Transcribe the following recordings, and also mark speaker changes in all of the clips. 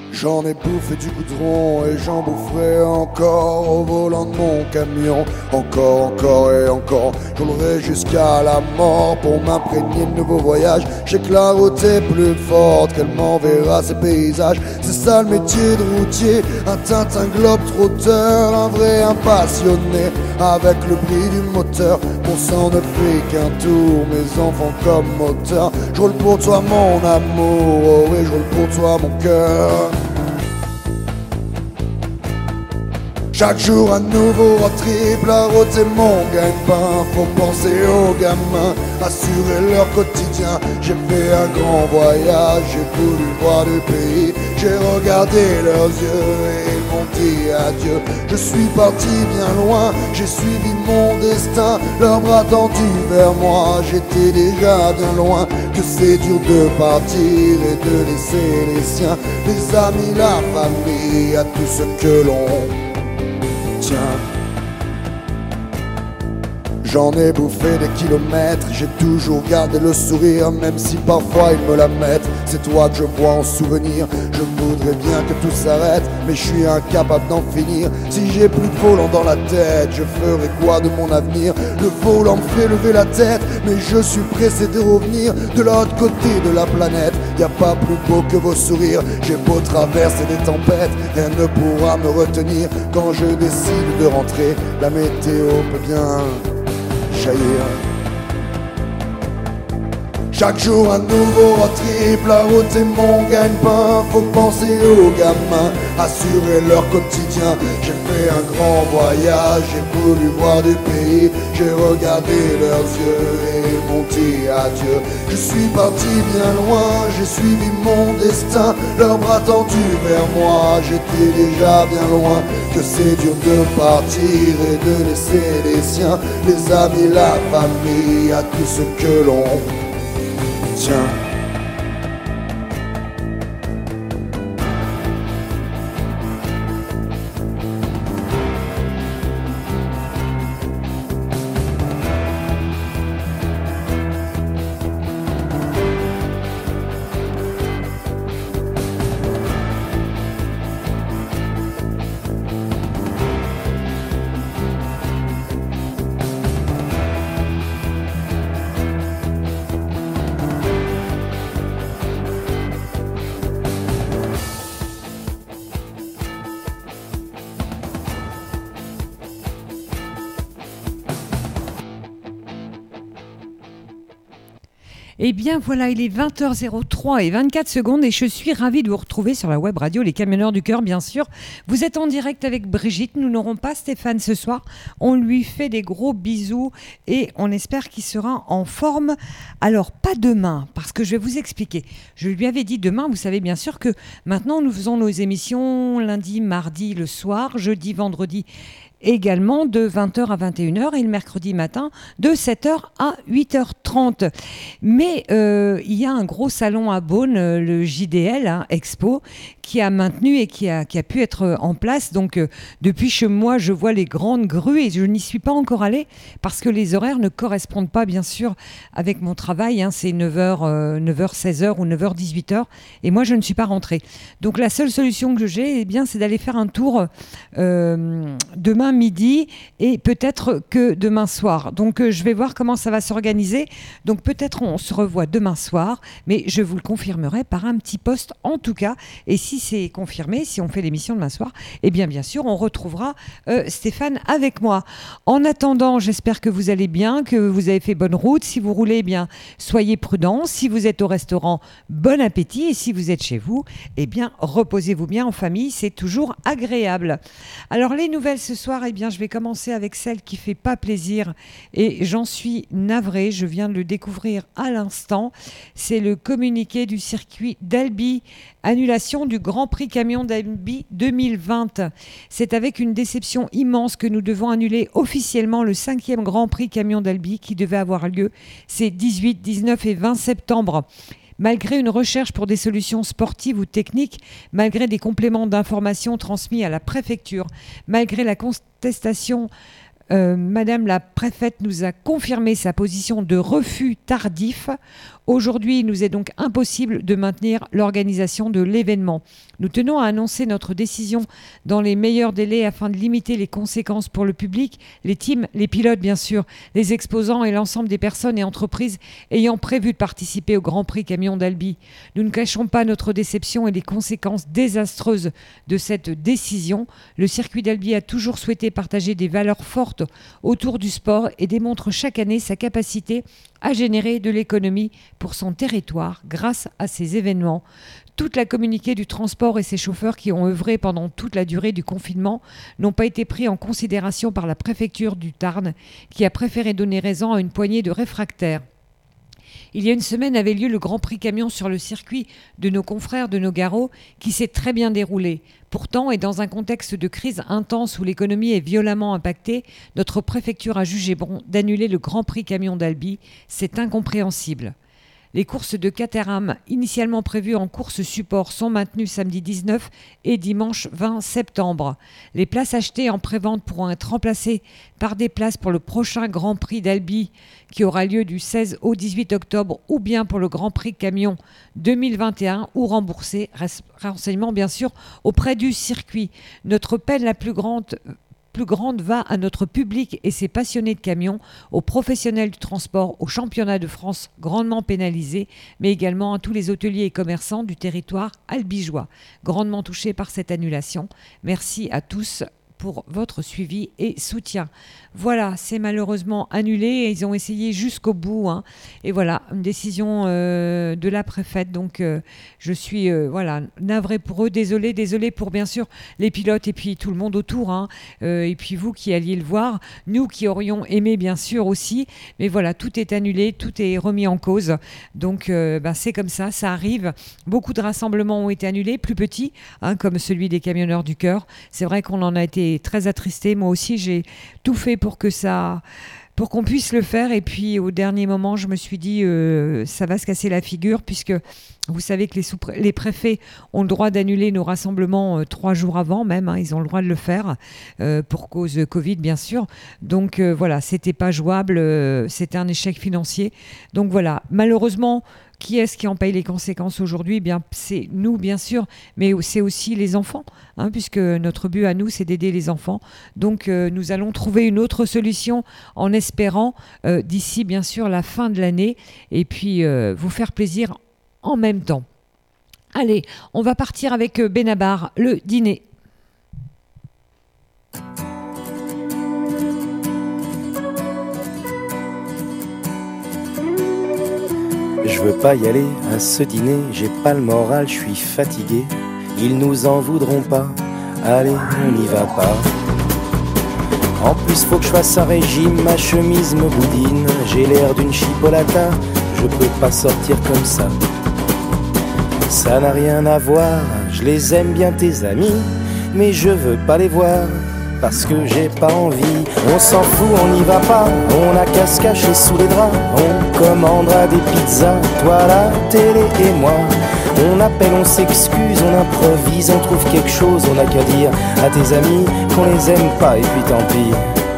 Speaker 1: J'en ai bouffé du goudron et j'en boufferai encore au volant de mon camion. Encore et encore, je roulerai jusqu'à la mort pour m'imprégner de nouveaux voyages. J'ai que la route est plus forte, qu'elle m'enverra ses paysages. C'est ça le métier de routier, un Tintin globe-trotteur, un vrai impassionné avec le bruit du moteur. Mon sang ne fait qu'un tour, mes enfants comme moteur. Je roule pour toi mon amour, oh oui je roule pour toi mon cœur. Chaque jour un nouveau road trip, la route est mon gagne-pain. Faut penser aux gamins, assurer leur quotidien. J'ai fait un grand voyage, j'ai voulu voir le pays. J'ai regardé leurs yeux et ils m'ont dit adieu. Je suis parti bien loin, j'ai suivi mon destin. Leurs bras tendus vers moi, j'étais déjà bien loin. Que c'est dur de partir et de laisser les siens, les amis, la famille, à tout ce que l'on tient. J'en ai bouffé des kilomètres, j'ai toujours gardé le sourire, même si parfois ils me la mettent. C'est toi que je vois en souvenir, je voudrais bien que tout s'arrête, mais je suis incapable d'en finir. Si j'ai plus de volant dans la tête, je ferai quoi de mon avenir? Le volant me fait lever la tête, mais je suis pressé de revenir de l'autre côté de la planète. Y a pas plus beau que vos sourires, j'ai beau traverser des tempêtes, rien ne pourra me retenir. Quand je décide de rentrer, la météo peut bien jaillir. Chaque jour un nouveau road trip, la route est mon gagne-pain. Faut penser aux gamins, assurer leur quotidien. J'ai fait un grand voyage, j'ai voulu voir du pays. J'ai regardé leurs yeux et ils m'ont dit adieu. Je suis parti bien loin, j'ai suivi mon destin. Leurs bras tendus vers moi, j'étais déjà bien loin. Que c'est dur de partir et de laisser les siens, les amis, la famille, à tout ce que l'on tient.
Speaker 2: Eh bien voilà, il est 20h03 et 24 secondes et je suis ravie de vous retrouver sur la web radio Les Camionneurs du Cœur, bien sûr. Vous êtes en direct avec Brigitte, nous n'aurons pas Stéphane ce soir. On lui fait des gros bisous et on espère qu'il sera en forme. Alors, pas demain, parce que je vais vous expliquer. Je lui avais dit demain, vous savez bien sûr que maintenant nous faisons nos émissions lundi, mardi, le soir, jeudi, vendredi également de 20h à 21h et le mercredi matin de 7h à 8h30. Mais il y a un gros salon à Beaune, le JDL Expo, qui a maintenu et qui a pu être en place. Donc depuis chez moi, je vois les grandes grues et je n'y suis pas encore allée parce que les horaires ne correspondent pas bien sûr avec mon travail. C'est 9h, 16h ou 9h, 18h et moi je ne suis pas rentrée. Donc la seule solution que j'ai, c'est d'aller faire un tour demain midi et peut-être que demain soir. Donc je vais voir comment ça va s'organiser. Donc peut-être on se revoit demain soir, mais je vous le confirmerai par un petit post en tout cas. Et si c'est confirmé, si on fait l'émission demain soir, eh bien sûr on retrouvera Stéphane avec moi. En attendant, j'espère que vous allez bien, que vous avez fait bonne route. Si vous roulez, soyez prudents. Si vous êtes au restaurant, bon appétit. Et si vous êtes chez vous, reposez-vous bien en famille, c'est toujours agréable. Alors les nouvelles ce soir, je vais commencer avec celle qui fait pas plaisir et j'en suis navrée, je viens de le découvrir à l'instant. C'est le communiqué du circuit d'Albi, annulation du Grand Prix Camion d'Albi 2020. C'est avec une déception immense que nous devons annuler officiellement le 5e Grand Prix Camion d'Albi qui devait avoir lieu ces 18, 19 et 20 septembre. Malgré une recherche pour des solutions sportives ou techniques, malgré des compléments d'informations transmis à la préfecture, malgré la contestation Madame la préfète nous a confirmé sa position de refus tardif. Aujourd'hui, il nous est donc impossible de maintenir l'organisation de l'événement. Nous tenons à annoncer notre décision dans les meilleurs délais afin de limiter les conséquences pour le public, les teams, les pilotes bien sûr, les exposants et l'ensemble des personnes et entreprises ayant prévu de participer au Grand Prix Camion d'Albi. Nous ne cachons pas notre déception et les conséquences désastreuses de cette décision. Le circuit d'Albi a toujours souhaité partager des valeurs fortes autour du sport et démontre chaque année sa capacité à générer de l'économie pour son territoire grâce à ces événements. Toute la communauté du transport et ses chauffeurs qui ont œuvré pendant toute la durée du confinement n'ont pas été pris en considération par la préfecture du Tarn qui a préféré donner raison à une poignée de réfractaires. Il y a une semaine avait lieu le Grand Prix Camion sur le circuit de nos confrères de Nogaro qui s'est très bien déroulé. Pourtant, et dans un contexte de crise intense où l'économie est violemment impactée, notre préfecture a jugé bon d'annuler le Grand Prix Camion d'Albi. C'est incompréhensible. Les courses de Caterham, initialement prévues en course support, sont maintenues samedi 19 et dimanche 20 septembre. Les places achetées en pré-vente pourront être remplacées par des places pour le prochain Grand Prix d'Albi qui aura lieu du 16 au 18 octobre ou bien pour le Grand Prix Camion 2021 ou remboursées. Renseignements bien sûr auprès du circuit. Notre peine la plus grande va à notre public et ses passionnés de camions, aux professionnels du transport, aux championnats de France grandement pénalisés, mais également à tous les hôteliers et commerçants du territoire albigeois, grandement touchés par cette annulation. Merci à tous pour votre suivi et soutien. Voilà, c'est malheureusement annulé et ils ont essayé jusqu'au bout. Et voilà, une décision de la préfète. Donc, je suis navrée pour eux. Désolée pour bien sûr les pilotes et puis tout le monde autour. Et puis vous qui alliez le voir. Nous qui aurions aimé bien sûr aussi. Mais voilà, tout est annulé, tout est remis en cause. Donc, c'est comme ça, ça arrive. Beaucoup de rassemblements ont été annulés, plus petits, comme celui des Camionneurs du Cœur. C'est vrai qu'on en a été très attristé. Moi aussi, j'ai tout fait pour qu'on puisse le faire. Et puis, au dernier moment, je me suis dit, ça va se casser la figure, puisque vous savez que les préfets ont le droit d'annuler nos rassemblements 3 jours avant même. Ils ont le droit de le faire pour cause Covid, bien sûr. Donc, voilà, c'était pas jouable. C'était un échec financier. Donc, voilà, malheureusement, qui est-ce qui en paye les conséquences aujourd'hui ? Eh bien, c'est nous, bien sûr, mais c'est aussi les enfants, puisque notre but à nous, c'est d'aider les enfants. Donc, nous allons trouver une autre solution en espérant, d'ici, bien sûr, la fin de l'année, et puis vous faire plaisir en même temps. Allez, on va partir avec Benabar, le dîner.
Speaker 3: Je veux pas y aller à ce dîner, j'ai pas le moral, je suis fatigué. Ils nous en voudront pas, allez, on n'y va pas. En plus faut que je fasse un régime, ma chemise me boudine. J'ai l'air d'une chipolata, je peux pas sortir comme ça. Ça n'a rien à voir, je les aime bien tes amis, mais je veux pas les voir, parce que j'ai pas envie. On s'en fout, on n'y va pas, on a qu'à se cacher sous les draps. On commandera des pizzas, toi la télé et moi. On appelle, on s'excuse, on improvise, on trouve quelque chose. On a qu'à dire à tes amis qu'on les aime pas et puis tant pis.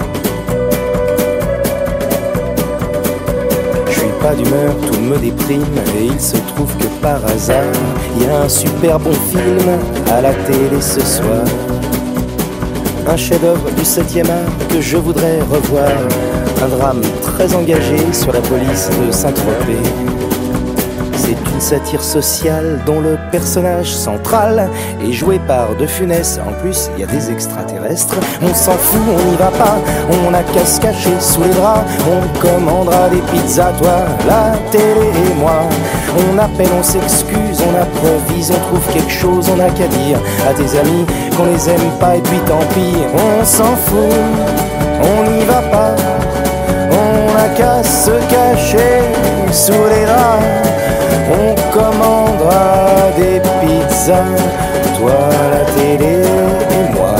Speaker 3: Je suis pas d'humeur, tout me déprime, et il se trouve que par hasard il y a un super bon film à la télé ce soir. Un chef-d'œuvre du 7e art que je voudrais revoir. Un drame très engagé sur la police de Saint-Tropez. C'est une satire sociale dont le personnage central est joué par De Funès. En plus, il y a des extraterrestres. On s'en fout, on n'y va pas, on a qu'à se cacher sous les draps. On commandera des pizzas, toi, la télé et moi. On appelle, on s'excuse, on improvise, on trouve quelque chose. On a qu'à dire à tes amis qu'on les aime pas et puis tant pis. On s'en fout, on n'y va pas, on a qu'à se cacher sous les draps. On commandera des pizzas, toi la télé et moi.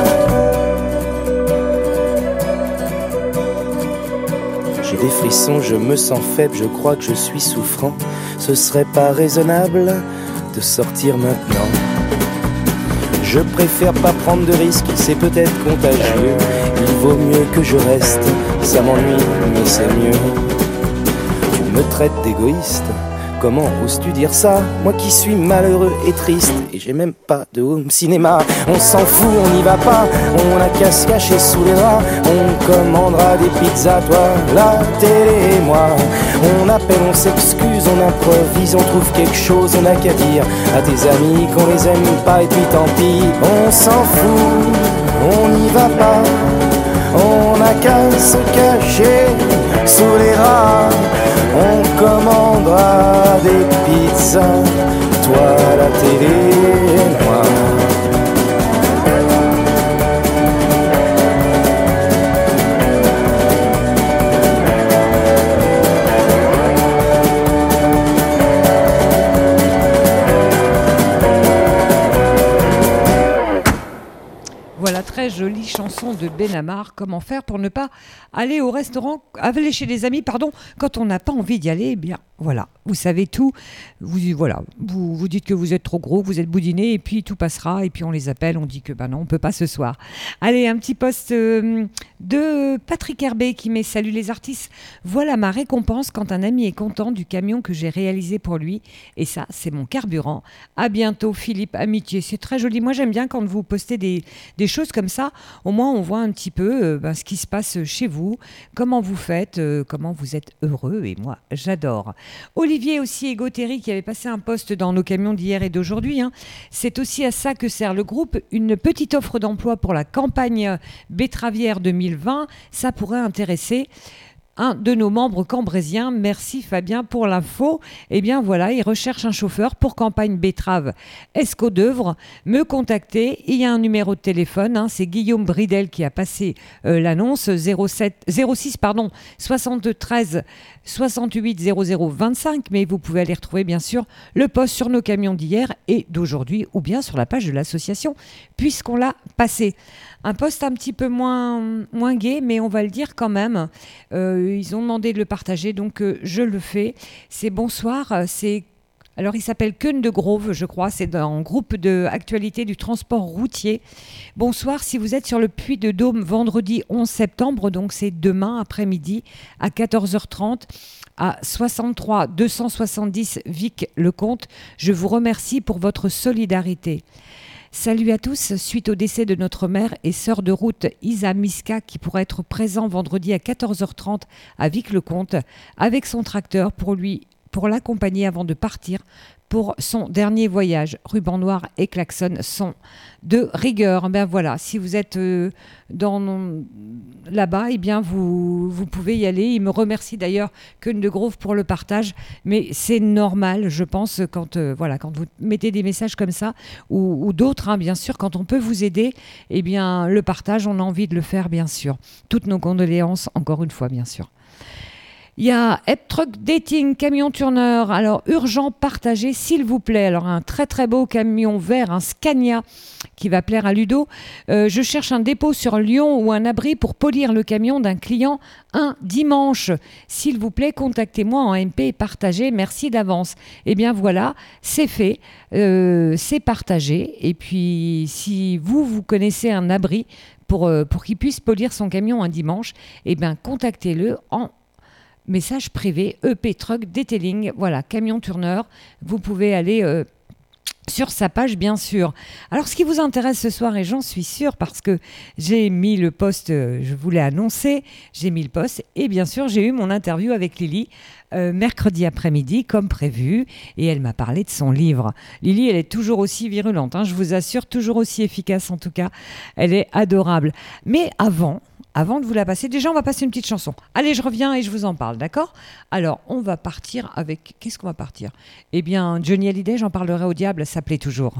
Speaker 3: J'ai des frissons, je me sens faible, je crois que je suis souffrant. Ce serait pas raisonnable de sortir maintenant. Je préfère pas prendre de risques, c'est peut-être contagieux. Il vaut mieux que je reste, ça m'ennuie, mais c'est mieux. Tu me traites d'égoïste, comment oses-tu dire ça? Moi qui suis malheureux et triste, et j'ai même pas de home cinéma. On s'en fout, on n'y va pas, on a qu'à se cacher sous les draps. On commandera des pizzas, toi, la télé et moi. On appelle, on s'excuse, on improvise, on trouve quelque chose, on n'a qu'à dire à tes amis qu'on les aime pas et puis tant pis. On s'en fout, on n'y va pas, on n'a qu'à se cacher sous les rats. On commandera des pizzas, toi la télé et moi.
Speaker 2: Voilà, très jolie chanson de Benamar. Comment faire pour ne pas aller au restaurant, aller chez des amis, pardon, quand on n'a pas envie d'y aller? Eh bien, voilà, vous savez tout. Vous dites que vous êtes trop gros, que vous êtes boudiné, et puis tout passera. Et puis on les appelle, on dit que non, on peut pas ce soir. Allez, un petit post de Patrick Herbet qui met: salut les artistes. Voilà ma récompense quand un ami est content du camion que j'ai réalisé pour lui. Et ça, c'est mon carburant. À bientôt, Philippe. Amitié, c'est très joli. Moi, j'aime bien quand vous postez des choses comme ça. Au moins, on voit un petit peu ce qui se passe chez vous, comment vous faites, comment vous êtes heureux. Et moi, j'adore. Olivier aussi Égoteri qui avait passé un post dans nos camions d'hier et d'aujourd'hui. C'est aussi à ça que sert le groupe. Une petite offre d'emploi pour la campagne betteravière 2020. Ça pourrait intéresser un de nos membres cambrésiens. Merci Fabien pour l'info. Eh bien voilà, il recherche un chauffeur pour campagne betterave Escaut-d'Œuvre. Me contacter. Il y a un numéro de téléphone. C'est Guillaume Bridel qui a passé l'annonce. 06 73 68 00 25. Mais vous pouvez aller retrouver bien sûr le post sur nos camions d'hier et d'aujourd'hui ou bien sur la page de l'association puisqu'on l'a passé. Un post un petit peu moins gai, mais on va le dire quand même. Ils ont demandé de le partager, donc je le fais. C'est bonsoir, alors il s'appelle Keun de Grove, je crois. C'est un groupe d'actualité du transport routier. Bonsoir, si vous êtes sur le Puy de Dôme vendredi 11 septembre, donc c'est demain après-midi à 14h30. À 63 270 Vic-le-Comte, je vous remercie pour votre solidarité. Salut à tous, suite au décès de notre mère et sœur de route Isa Miska qui pourra être présent vendredi à 14h30 à Vic-le-Comte avec son tracteur pour l'accompagner avant de partir pour son dernier voyage. Ruban noir et klaxon sont de rigueur. Ben voilà, si vous êtes là-bas, eh bien vous pouvez y aller. Il me remercie d'ailleurs Keun de Grove pour le partage, mais c'est normal, je pense, quand vous mettez des messages comme ça ou d'autres, bien sûr, quand on peut vous aider, eh bien le partage, on a envie de le faire, bien sûr. Toutes nos condoléances, encore une fois, bien sûr. Il y a Truck Dating, camion tourneur. Alors, urgent, partagé, s'il vous plaît. Alors, un très très beau camion vert, un Scania, qui va plaire à Ludo. Je cherche un dépôt sur Lyon ou un abri pour polir le camion d'un client un dimanche. S'il vous plaît, contactez-moi en MP et partagez. Merci d'avance. Eh bien, voilà, c'est fait. C'est partagé. Et puis, si vous connaissez un abri pour qu'il puisse polir son camion un dimanche, eh bien, contactez-le en message privé, EP Truck Detailing, voilà, camion tourneur. Vous pouvez aller sur sa page, bien sûr. Alors, ce qui vous intéresse ce soir, et j'en suis sûre, parce que j'ai mis le post, je vous l'ai annoncé, j'ai mis le post, et bien sûr, j'ai eu mon interview avec Lily mercredi après-midi, comme prévu, et elle m'a parlé de son livre. Lily, elle est toujours aussi virulente, je vous assure, toujours aussi efficace en tout cas. Elle est adorable. Mais avant de vous la passer, déjà on va passer une petite chanson. Allez, je reviens et je vous en parle, d'accord ? Alors, on va partir avec... Qu'est-ce qu'on va partir ? Eh bien, Johnny Hallyday, j'en parlerai au diable, ça plaît toujours.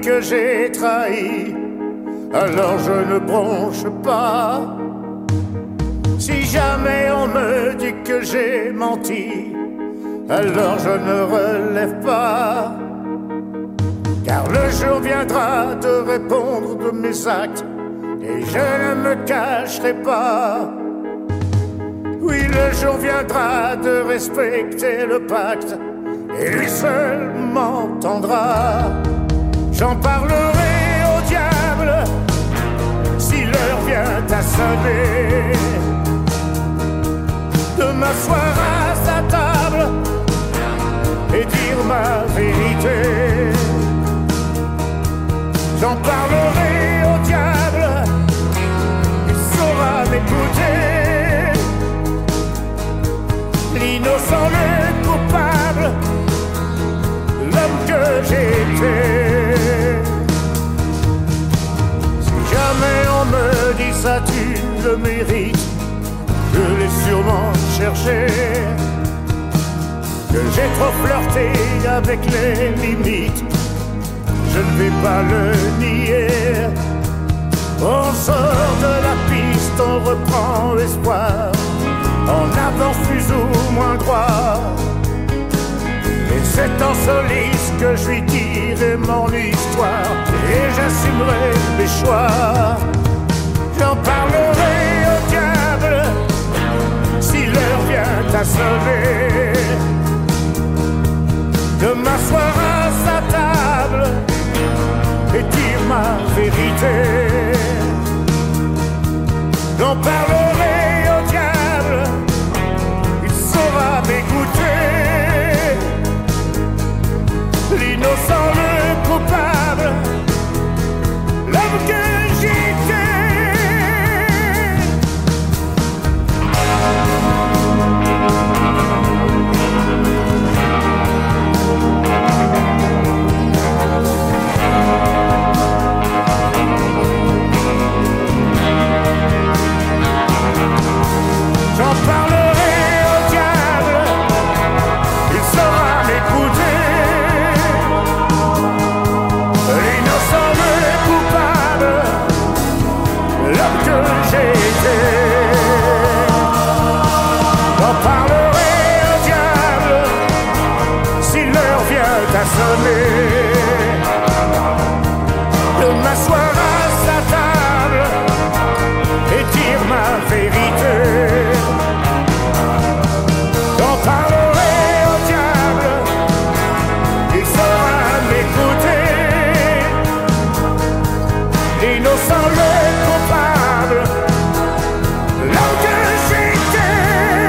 Speaker 4: que j'ai trahi, alors je ne bronche pas. Si jamais on me dit que j'ai menti, alors je ne relève pas. Car le jour viendra de répondre de mes actes, et je ne me cacherai pas. Oui, le jour viendra de respecter le pacte, et lui seul m'entendra. J'en parlerai au diable si l'heure vient à sonner, de m'asseoir à sa table et dire ma vérité. J'en parlerai au diable, il saura m'écouter. L'innocent, le coupable, l'homme que j'étais. Si jamais on me dit ça tu le mérites, je l'ai sûrement cherché, que j'ai trop flirté avec les limites, je ne vais pas le nier. On sort de la piste, on reprend l'espoir, on avance plus ou moins droit. Et c'est en soliste que je lui dirai mon histoire, et j'assumerai mes choix. J'en parlerai au diable si l'heure vient à sonner, de m'asseoir à sa table et dire ma vérité. J'en parlerai au diable, il saura m'écouter. L'innocent, le coupable, l'homme que j'étais. J'en parlerai au diable, il saura m'écouter. L'innocent, le coupable, l'homme que j'étais. J'en parlerai au diable si l'heure vient à sonner, de m'asseoir à sa table et dire ma vérité. J'en parlerai au diable, il saura m'écouter. L'innocent, le coupable, l'homme que j'étais.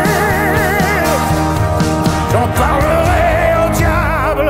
Speaker 4: J'en parlerai au diable.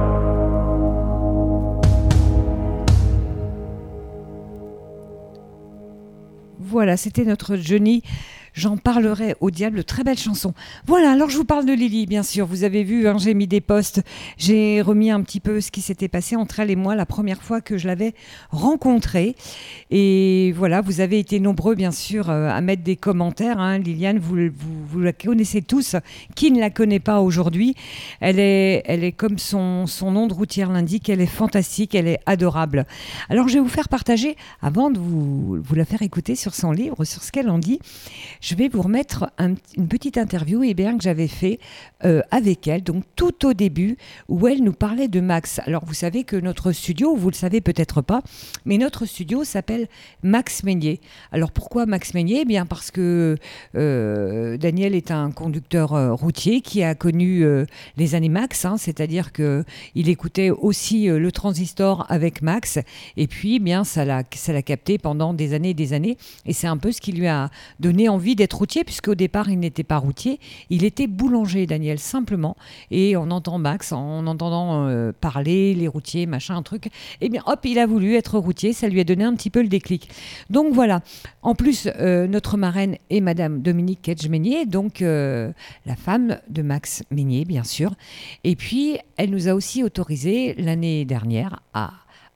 Speaker 2: Voilà, c'était notre Johnny. J'en parlerai au diable, très belle chanson. Voilà, alors je vous parle de Lily, bien sûr. Vous avez vu, hein, j'ai mis des posts, j'ai remis un petit peu ce qui s'était passé entre elle et moi la première fois que je l'avais rencontrée. Et voilà, vous avez été nombreux, bien sûr, à mettre des commentaires. Hein. Liliane, vous la connaissez tous. Qui ne la connaît pas aujourd'hui ? Elle est comme son nom de routière l'indique, elle est fantastique, elle est adorable. Alors je vais vous faire partager, avant de vous la faire écouter sur son livre, sur ce qu'elle en dit, je vais vous remettre une petite interview que j'avais fait avec elle, donc tout au début, où elle nous parlait de Max. Alors vous savez que notre studio, vous le savez peut-être pas, mais notre studio s'appelle Max Meignier. Alors pourquoi Max Meignier ? Eh bien parce que Daniel est un conducteur routier qui a connu les années Max, hein, c'est-à-dire qu'il écoutait aussi le transistor avec Max, et puis eh bien ça l'a capté pendant des années et des années, et c'est un peu ce qui lui a donné envie d'être routier, puisqu'au départ il n'était pas routier, il était boulanger, Daniel, simplement, et on entend Max en entendant parler les routiers, machin, un truc, et bien hop, il a voulu être routier, ça lui a donné un petit peu le déclic. Donc voilà, en plus notre marraine est Madame Dominique Ketch-Meignier, donc la femme de Max Meignier, bien sûr, et puis elle nous a aussi autorisé l'année dernière à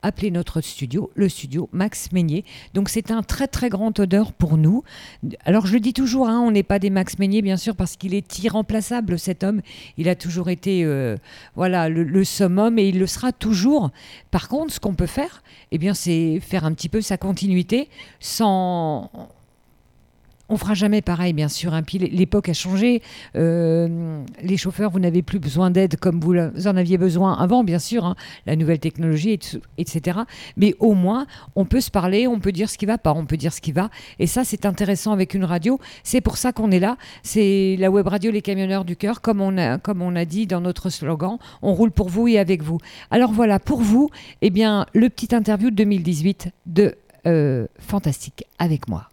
Speaker 2: appeler notre studio, le studio Max Meignier. Donc c'est un très très grand honneur pour nous. Alors je le dis toujours, on n'est pas des Max Meignier bien sûr parce qu'il est irremplaçable cet homme. Il a toujours été le summum et il le sera toujours. Par contre, ce qu'on peut faire, c'est faire un petit peu sa continuité sans... On fera jamais pareil, bien sûr. Puis l'époque a changé. Les chauffeurs, vous n'avez plus besoin d'aide comme vous en aviez besoin avant, bien sûr. La nouvelle technologie, etc. Mais au moins, on peut se parler, on peut dire ce qui va pas, on peut dire ce qui va. Et ça, c'est intéressant avec une radio. C'est pour ça qu'on est là. C'est la web radio Les Camionneurs du Cœur, comme on a dit dans notre slogan. On roule pour vous et avec vous. Alors voilà, pour vous, le petit interview de 2018 de Fantastique avec moi.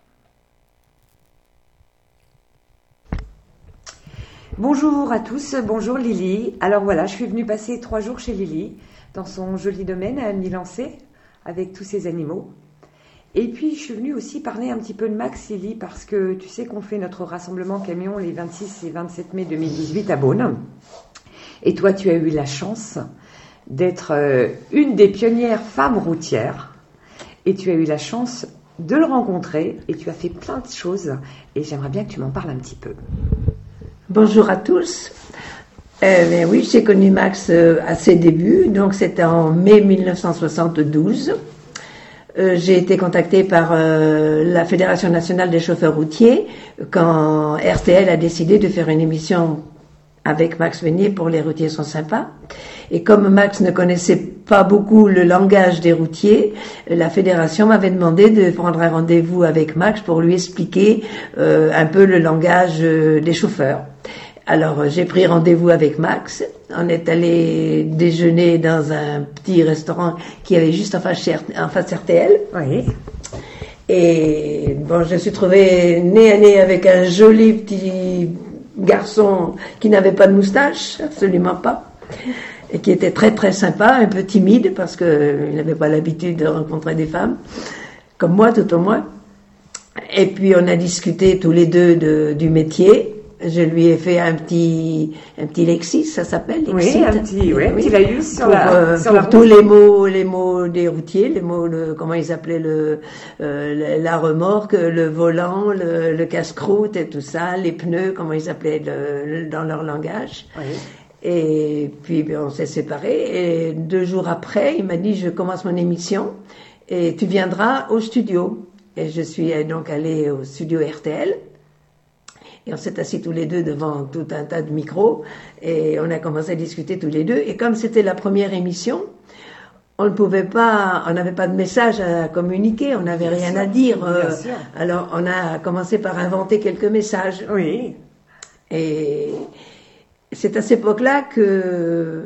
Speaker 5: Bonjour à tous, bonjour Lily. Alors voilà, je suis venue passer 3 jours chez Lily, dans son joli domaine à Milancé, avec tous ses animaux. Et puis je suis venue aussi parler un petit peu de Max, Lily, parce que tu sais qu'on fait notre rassemblement camion les 26 et 27 mai 2018 à Beaune. Et toi, tu as eu la chance d'être une des pionnières femmes routières. Et tu as eu la chance de le rencontrer, et tu as fait plein de choses. Et j'aimerais bien que tu m'en parles un petit peu.
Speaker 6: Bonjour à tous. Oui, j'ai connu Max à ses débuts, donc c'était en mai 1972. J'ai été contactée par la Fédération nationale des chauffeurs routiers quand RTL a décidé de faire une émission avec Max Meignier pour Les routiers sont sympas. Et comme Max ne connaissait pas beaucoup le langage des routiers, la fédération m'avait demandé de prendre un rendez-vous avec Max pour lui expliquer un peu le langage des chauffeurs. Alors j'ai pris rendez-vous avec Max, on est allé déjeuner dans un petit restaurant qui avait juste en face RTL.
Speaker 5: Oui.
Speaker 6: Et bon, je me suis trouvée nez à nez avec un joli petit garçon qui n'avait pas de moustache, absolument pas, et qui était très très sympa, un peu timide parce qu'il n'avait pas l'habitude de rencontrer des femmes, comme moi tout au moins. Et puis on a discuté tous les deux du métier. Je lui ai fait un petit Lexis, ça s'appelle Lexis.
Speaker 5: Oui, un petit, ouais,
Speaker 6: oui.
Speaker 5: Tu l'as eu sur
Speaker 6: pour tous les mots des routiers, les mots, comment ils appelaient la remorque, le volant, le casse-croûte et tout ça, les pneus, comment ils appelaient dans leur langage. Oui. Et puis on s'est séparés. Et 2 jours après, il m'a dit je commence mon émission et tu viendras au studio. Et je suis donc allée au studio RTL. Et on s'est assis tous les deux devant tout un tas de micros et on a commencé à discuter tous les deux. Et comme c'était la première émission, on n'avait pas de message à communiquer, on n'avait rien à dire. Alors on a commencé par inventer quelques messages.
Speaker 5: Oui.
Speaker 6: Et c'est à cette époque-là que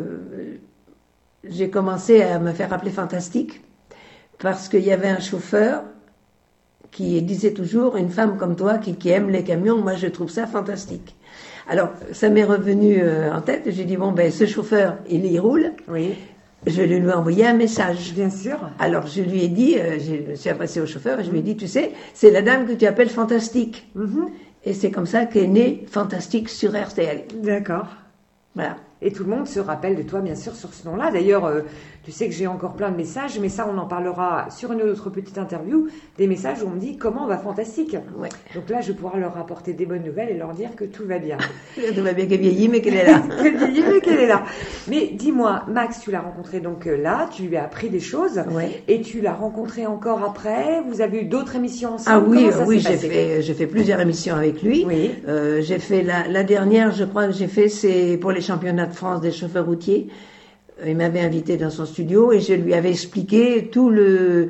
Speaker 6: j'ai commencé à me faire appeler Fantastique parce qu'il y avait un chauffeur qui disait toujours, une femme comme toi qui aime les camions, moi je trouve ça fantastique. Alors, ça m'est revenu en tête, j'ai dit, ce chauffeur, il y roule,
Speaker 5: oui.
Speaker 6: Je lui ai envoyé un message.
Speaker 5: Bien sûr.
Speaker 6: Alors, je lui ai dit, je me suis adressée au chauffeur, et je lui ai dit, tu sais, c'est la dame que tu appelles Fantastique. Mm-hmm. Et c'est comme ça qu'est né Fantastique sur RTL.
Speaker 5: D'accord.
Speaker 6: Voilà.
Speaker 5: Et tout le monde se rappelle de toi, bien sûr, sur ce nom-là. D'ailleurs, tu sais que j'ai encore plein de messages, mais ça, on en parlera sur une autre petite interview, des messages où on me dit « Comment va Fantastique ?»
Speaker 6: Ouais.
Speaker 5: Donc là, je vais pouvoir leur apporter des bonnes nouvelles et leur dire que tout va bien.
Speaker 6: Tout va bien, qu'elle vieillit, mais qu'elle est là.
Speaker 5: Qu'elle vieillit, mais qu'elle est là. Mais dis-moi, Max, tu l'as rencontré donc là, tu lui as appris des choses,
Speaker 6: ouais.
Speaker 5: Et tu l'as rencontré encore après. Vous avez eu d'autres émissions ensemble?
Speaker 6: Ah oui, j'ai fait plusieurs émissions avec lui.
Speaker 5: Oui.
Speaker 6: J'ai fait la dernière, je crois que j'ai fait, c'est pour les championnats de France des chauffeurs routiers. Il m'avait invité dans son studio et je lui avais expliqué tout le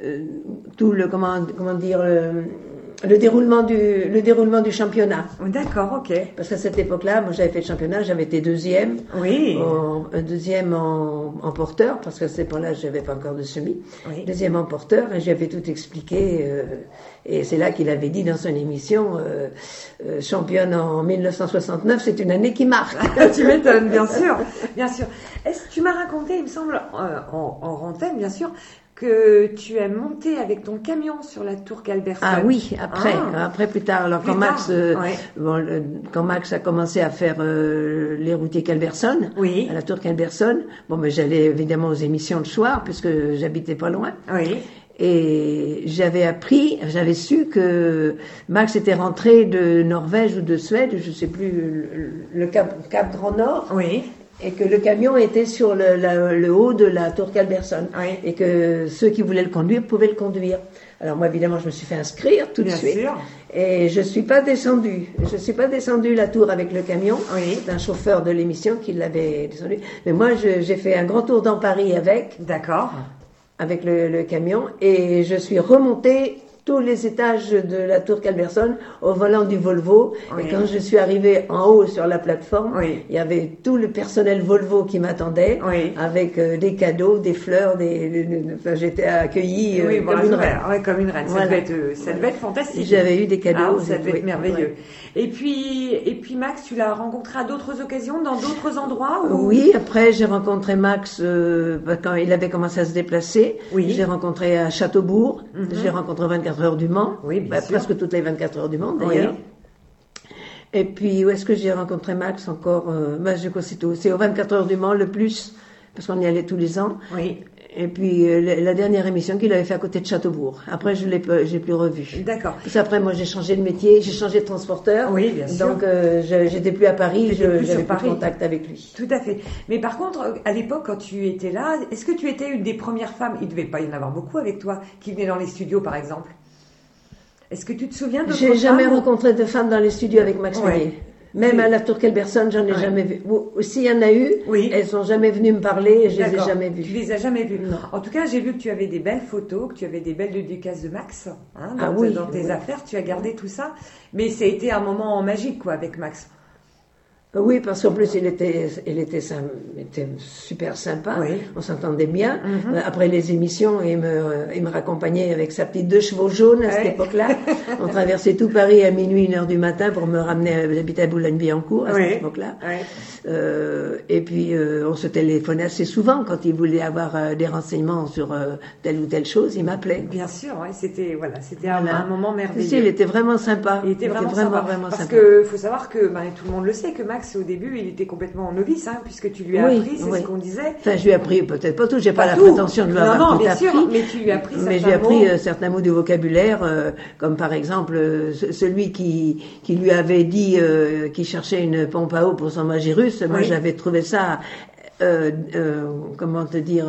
Speaker 6: déroulement du championnat.
Speaker 5: D'accord, ok.
Speaker 6: Parce qu'à cette époque-là, moi j'avais fait le championnat, j'avais été deuxième.
Speaker 5: Oui.
Speaker 6: Deuxième en porteur, parce qu'à cette époque-là, j'avais pas encore de semi.
Speaker 5: Oui.
Speaker 6: Deuxième en porteur et j'avais tout expliqué. Et c'est là qu'il avait dit dans son émission, championne en 1969, c'est une année qui marque.
Speaker 5: Tu m'étonnes, bien sûr, bien sûr. Est-ce que tu m'as raconté, il me semble, en antenne, bien sûr, que tu es monté avec ton camion sur la tour Calberson.
Speaker 6: Ah oui, après plus tard. Alors quand Max a commencé à faire les routiers Calberson,
Speaker 5: oui.
Speaker 6: à la tour Calberson, mais j'allais évidemment aux émissions le soir puisque j'habitais pas loin.
Speaker 5: Oui.
Speaker 6: Et j'avais su que Max était rentré de Norvège ou de Suède, je sais plus, le Cap Grand Nord.
Speaker 5: Oui.
Speaker 6: Et que le camion était sur le haut de la tour Calberson.
Speaker 5: Oui.
Speaker 6: Et que ceux qui voulaient le conduire pouvaient le conduire. Alors moi, évidemment, je me suis fait inscrire tout de suite.
Speaker 5: Sûr.
Speaker 6: Et je suis pas descendue. Je suis pas descendue la tour avec le camion.
Speaker 5: Oui.
Speaker 6: C'est un chauffeur de l'émission qui l'avait descendu. Mais moi, j'ai fait un grand tour dans Paris avec.
Speaker 5: D'accord.
Speaker 6: Avec le camion. Et je suis remontée tous les étages de la tour Calberson au volant du Volvo.
Speaker 5: Oui.
Speaker 6: Et quand je suis arrivée en haut sur la plateforme,
Speaker 5: oui.
Speaker 6: il y avait tout le personnel Volvo qui m'attendait,
Speaker 5: oui.
Speaker 6: avec des cadeaux, des fleurs, j'étais accueillie comme une reine.
Speaker 5: Oui, comme une reine.
Speaker 6: Voilà.
Speaker 5: Ça devait être fantastique.
Speaker 6: J'avais eu des cadeaux.
Speaker 5: Ça devait être merveilleux. Ouais. Et puis Max, tu l'as rencontré à d'autres occasions, dans d'autres endroits ou...
Speaker 6: Oui, après j'ai rencontré Max quand il avait commencé à se déplacer.
Speaker 5: Oui.
Speaker 6: J'ai rencontré à Châteaubourg. J'ai rencontré 24 heures du Mans.
Speaker 5: Oui, bien sûr.
Speaker 6: Presque toutes les 24 heures du Mans d'ailleurs. Oui. Et puis où est-ce que j'ai rencontré Max encore c'est aux 24 heures du Mans le plus, parce qu'on y allait tous les ans.
Speaker 5: Oui.
Speaker 6: Et puis la dernière émission qu'il avait fait à côté de Châteaubourg. Après j'ai plus revu.
Speaker 5: D'accord.
Speaker 6: Puis après moi j'ai changé de métier, j'ai changé de transporteur.
Speaker 5: Oui, bien sûr.
Speaker 6: Donc j'étais plus à Paris, j'avais plus de contact avec lui.
Speaker 5: Tout à fait. Mais par contre, à l'époque quand tu étais là, est-ce que tu étais une des premières femmes, il devait pas y en avoir beaucoup avec toi, qui venaient dans les studios par exemple? Est-ce que tu te souviens de
Speaker 6: J'ai jamais rencontré de femmes dans les studios avec Max Meunier. Même à la tour Calberson, j'en ai jamais vu. S'il y en a eu, elles sont jamais venues me parler et je les ai jamais vues.
Speaker 5: Tu les as jamais vues.
Speaker 6: Non.
Speaker 5: En tout cas, j'ai vu que tu avais des belles photos, que tu avais des belles dédicaces de Max. Dans tes affaires, tu as gardé tout ça. Mais ça a été un moment magique, quoi, avec Max.
Speaker 6: Oui, parce qu'en plus, il était super sympa.
Speaker 5: Oui.
Speaker 6: On s'entendait bien. Après les émissions, il me raccompagnait avec sa petite 2 chevaux jaunes à cette époque-là. On traversait tout Paris à minuit, 1h du matin pour me ramener. J'habitais à Boulogne-Billancourt à cette époque-là. Oui. Et puis, on se téléphonait assez souvent quand il voulait avoir des renseignements sur telle ou telle chose. Il m'appelait.
Speaker 5: Bien sûr, c'était un moment merveilleux.
Speaker 6: Si, il était vraiment sympa.
Speaker 5: Il était vraiment sympa. Parce
Speaker 6: sympa.
Speaker 5: que faut savoir que tout le monde le sait que Max, au début, il était complètement novice, puisque tu lui as appris, c'est ce qu'on disait.
Speaker 6: Enfin, je lui ai appris peut-être pas tout, j'ai pas la prétention de lui avoir tout appris.
Speaker 5: Mais tu lui as appris certains mots.
Speaker 6: Mais j'ai appris certains mots du vocabulaire, comme par exemple celui qui lui avait dit qu'il cherchait une pompe à eau pour son Magirus. Moi, j'avais trouvé ça, comment te dire...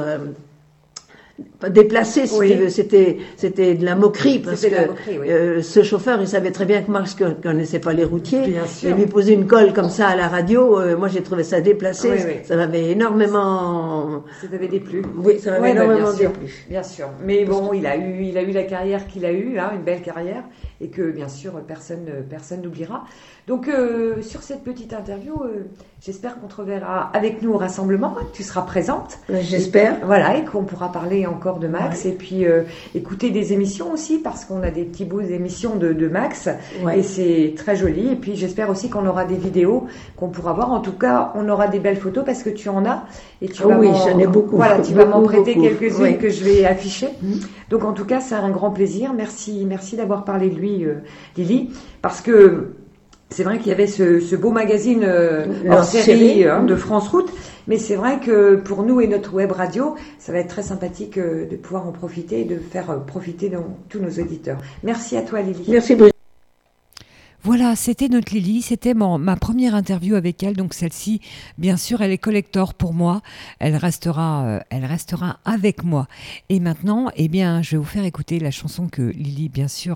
Speaker 6: déplacé, si tu veux, c'était de la moquerie parce que ce chauffeur, il savait très bien que Max connaissait pas les routiers.
Speaker 5: Bien sûr.
Speaker 6: Et lui poser une colle comme ça à la radio, moi j'ai trouvé ça déplacé. Ça m'avait énormément.
Speaker 5: Ça t'avait déplu.
Speaker 6: Oui, ça m'avait énormément déplu.
Speaker 5: Bien sûr. Mais bon, il a eu la carrière qu'il a eue, une belle carrière, et que bien sûr personne n'oubliera. Donc sur cette petite interview, j'espère qu'on te reverra avec nous au rassemblement, que tu seras présente.
Speaker 6: J'espère.
Speaker 5: Voilà, et qu'on pourra parler encore de Max, et puis écouter des émissions aussi, parce qu'on a des petits bouts d'émissions de Max, et c'est très joli. Et puis j'espère aussi qu'on aura des vidéos qu'on pourra voir. En tout cas, on aura des belles photos parce que tu en as, et tu vas
Speaker 6: j'en ai beaucoup.
Speaker 5: Voilà, tu vas m'en prêter quelques-unes que je vais afficher. Donc en tout cas, c'est un grand plaisir. Merci d'avoir parlé de lui, Lily, parce que c'est vrai qu'il y avait ce beau magazine hors série de France Route, mais c'est vrai que pour nous et notre web radio, ça va être très sympathique de pouvoir en profiter et de faire profiter tous nos auditeurs. Merci à toi, Lily.
Speaker 6: Merci, Brigitte.
Speaker 2: Voilà, c'était notre Lily, c'était ma première interview avec elle, donc celle-ci, bien sûr, elle est collector pour moi, elle restera avec moi. Et maintenant, je vais vous faire écouter la chanson que Lily, bien sûr,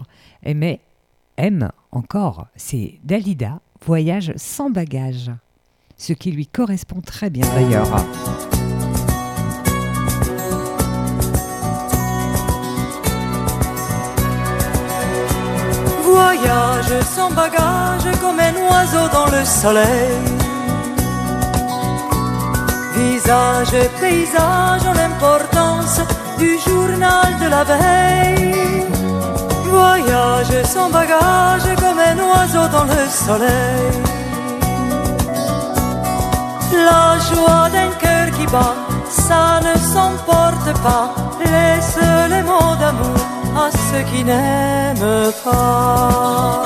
Speaker 2: aime encore, c'est Dalida, Voyage sans bagages, ce qui lui correspond très bien d'ailleurs.
Speaker 7: Voyage sans bagages comme un oiseau dans le soleil, visage et paysage ont l'importance du journal de la veille. Voyage sans bagage comme un oiseau dans le soleil. La joie d'un cœur qui bat, ça ne s'emporte pas. Laisse les mots d'amour à ceux qui n'aiment pas.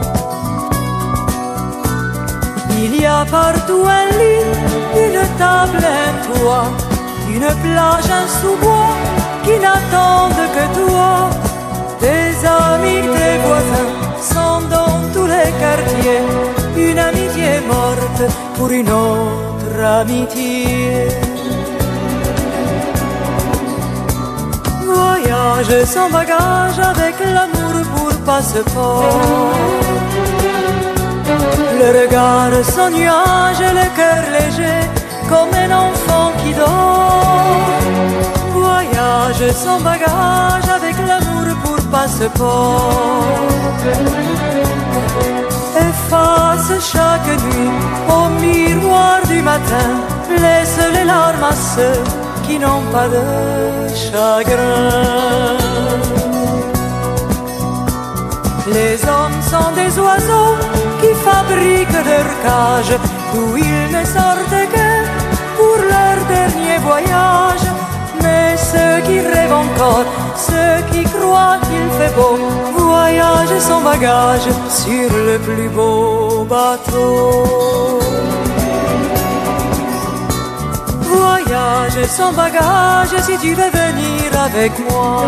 Speaker 7: Il y a partout un lit, une table, un toit, une plage, un sous-bois qui n'attendent que toi. Tes amis, tes voisins sont dans tous les quartiers. Une amitié morte pour une autre amitié. Voyage sans bagage avec l'amour pour passeport. Le regard sans nuage et le cœur léger comme un enfant qui dort. Voyage sans bagage avec l'amour pour passeport. Efface chaque nuit au miroir du matin. Laisse les larmes à ceux qui n'ont pas de chagrin. Les hommes sont des oiseaux qui fabriquent leur cage, d'où ils ne sortent que pour leur dernier voyage. Mais ceux qui rêvent encore, ceux qui croient qu'il fait beau, voyagent sans bagage sur le plus beau bateau. Voyage sans bagage si tu veux venir avec moi.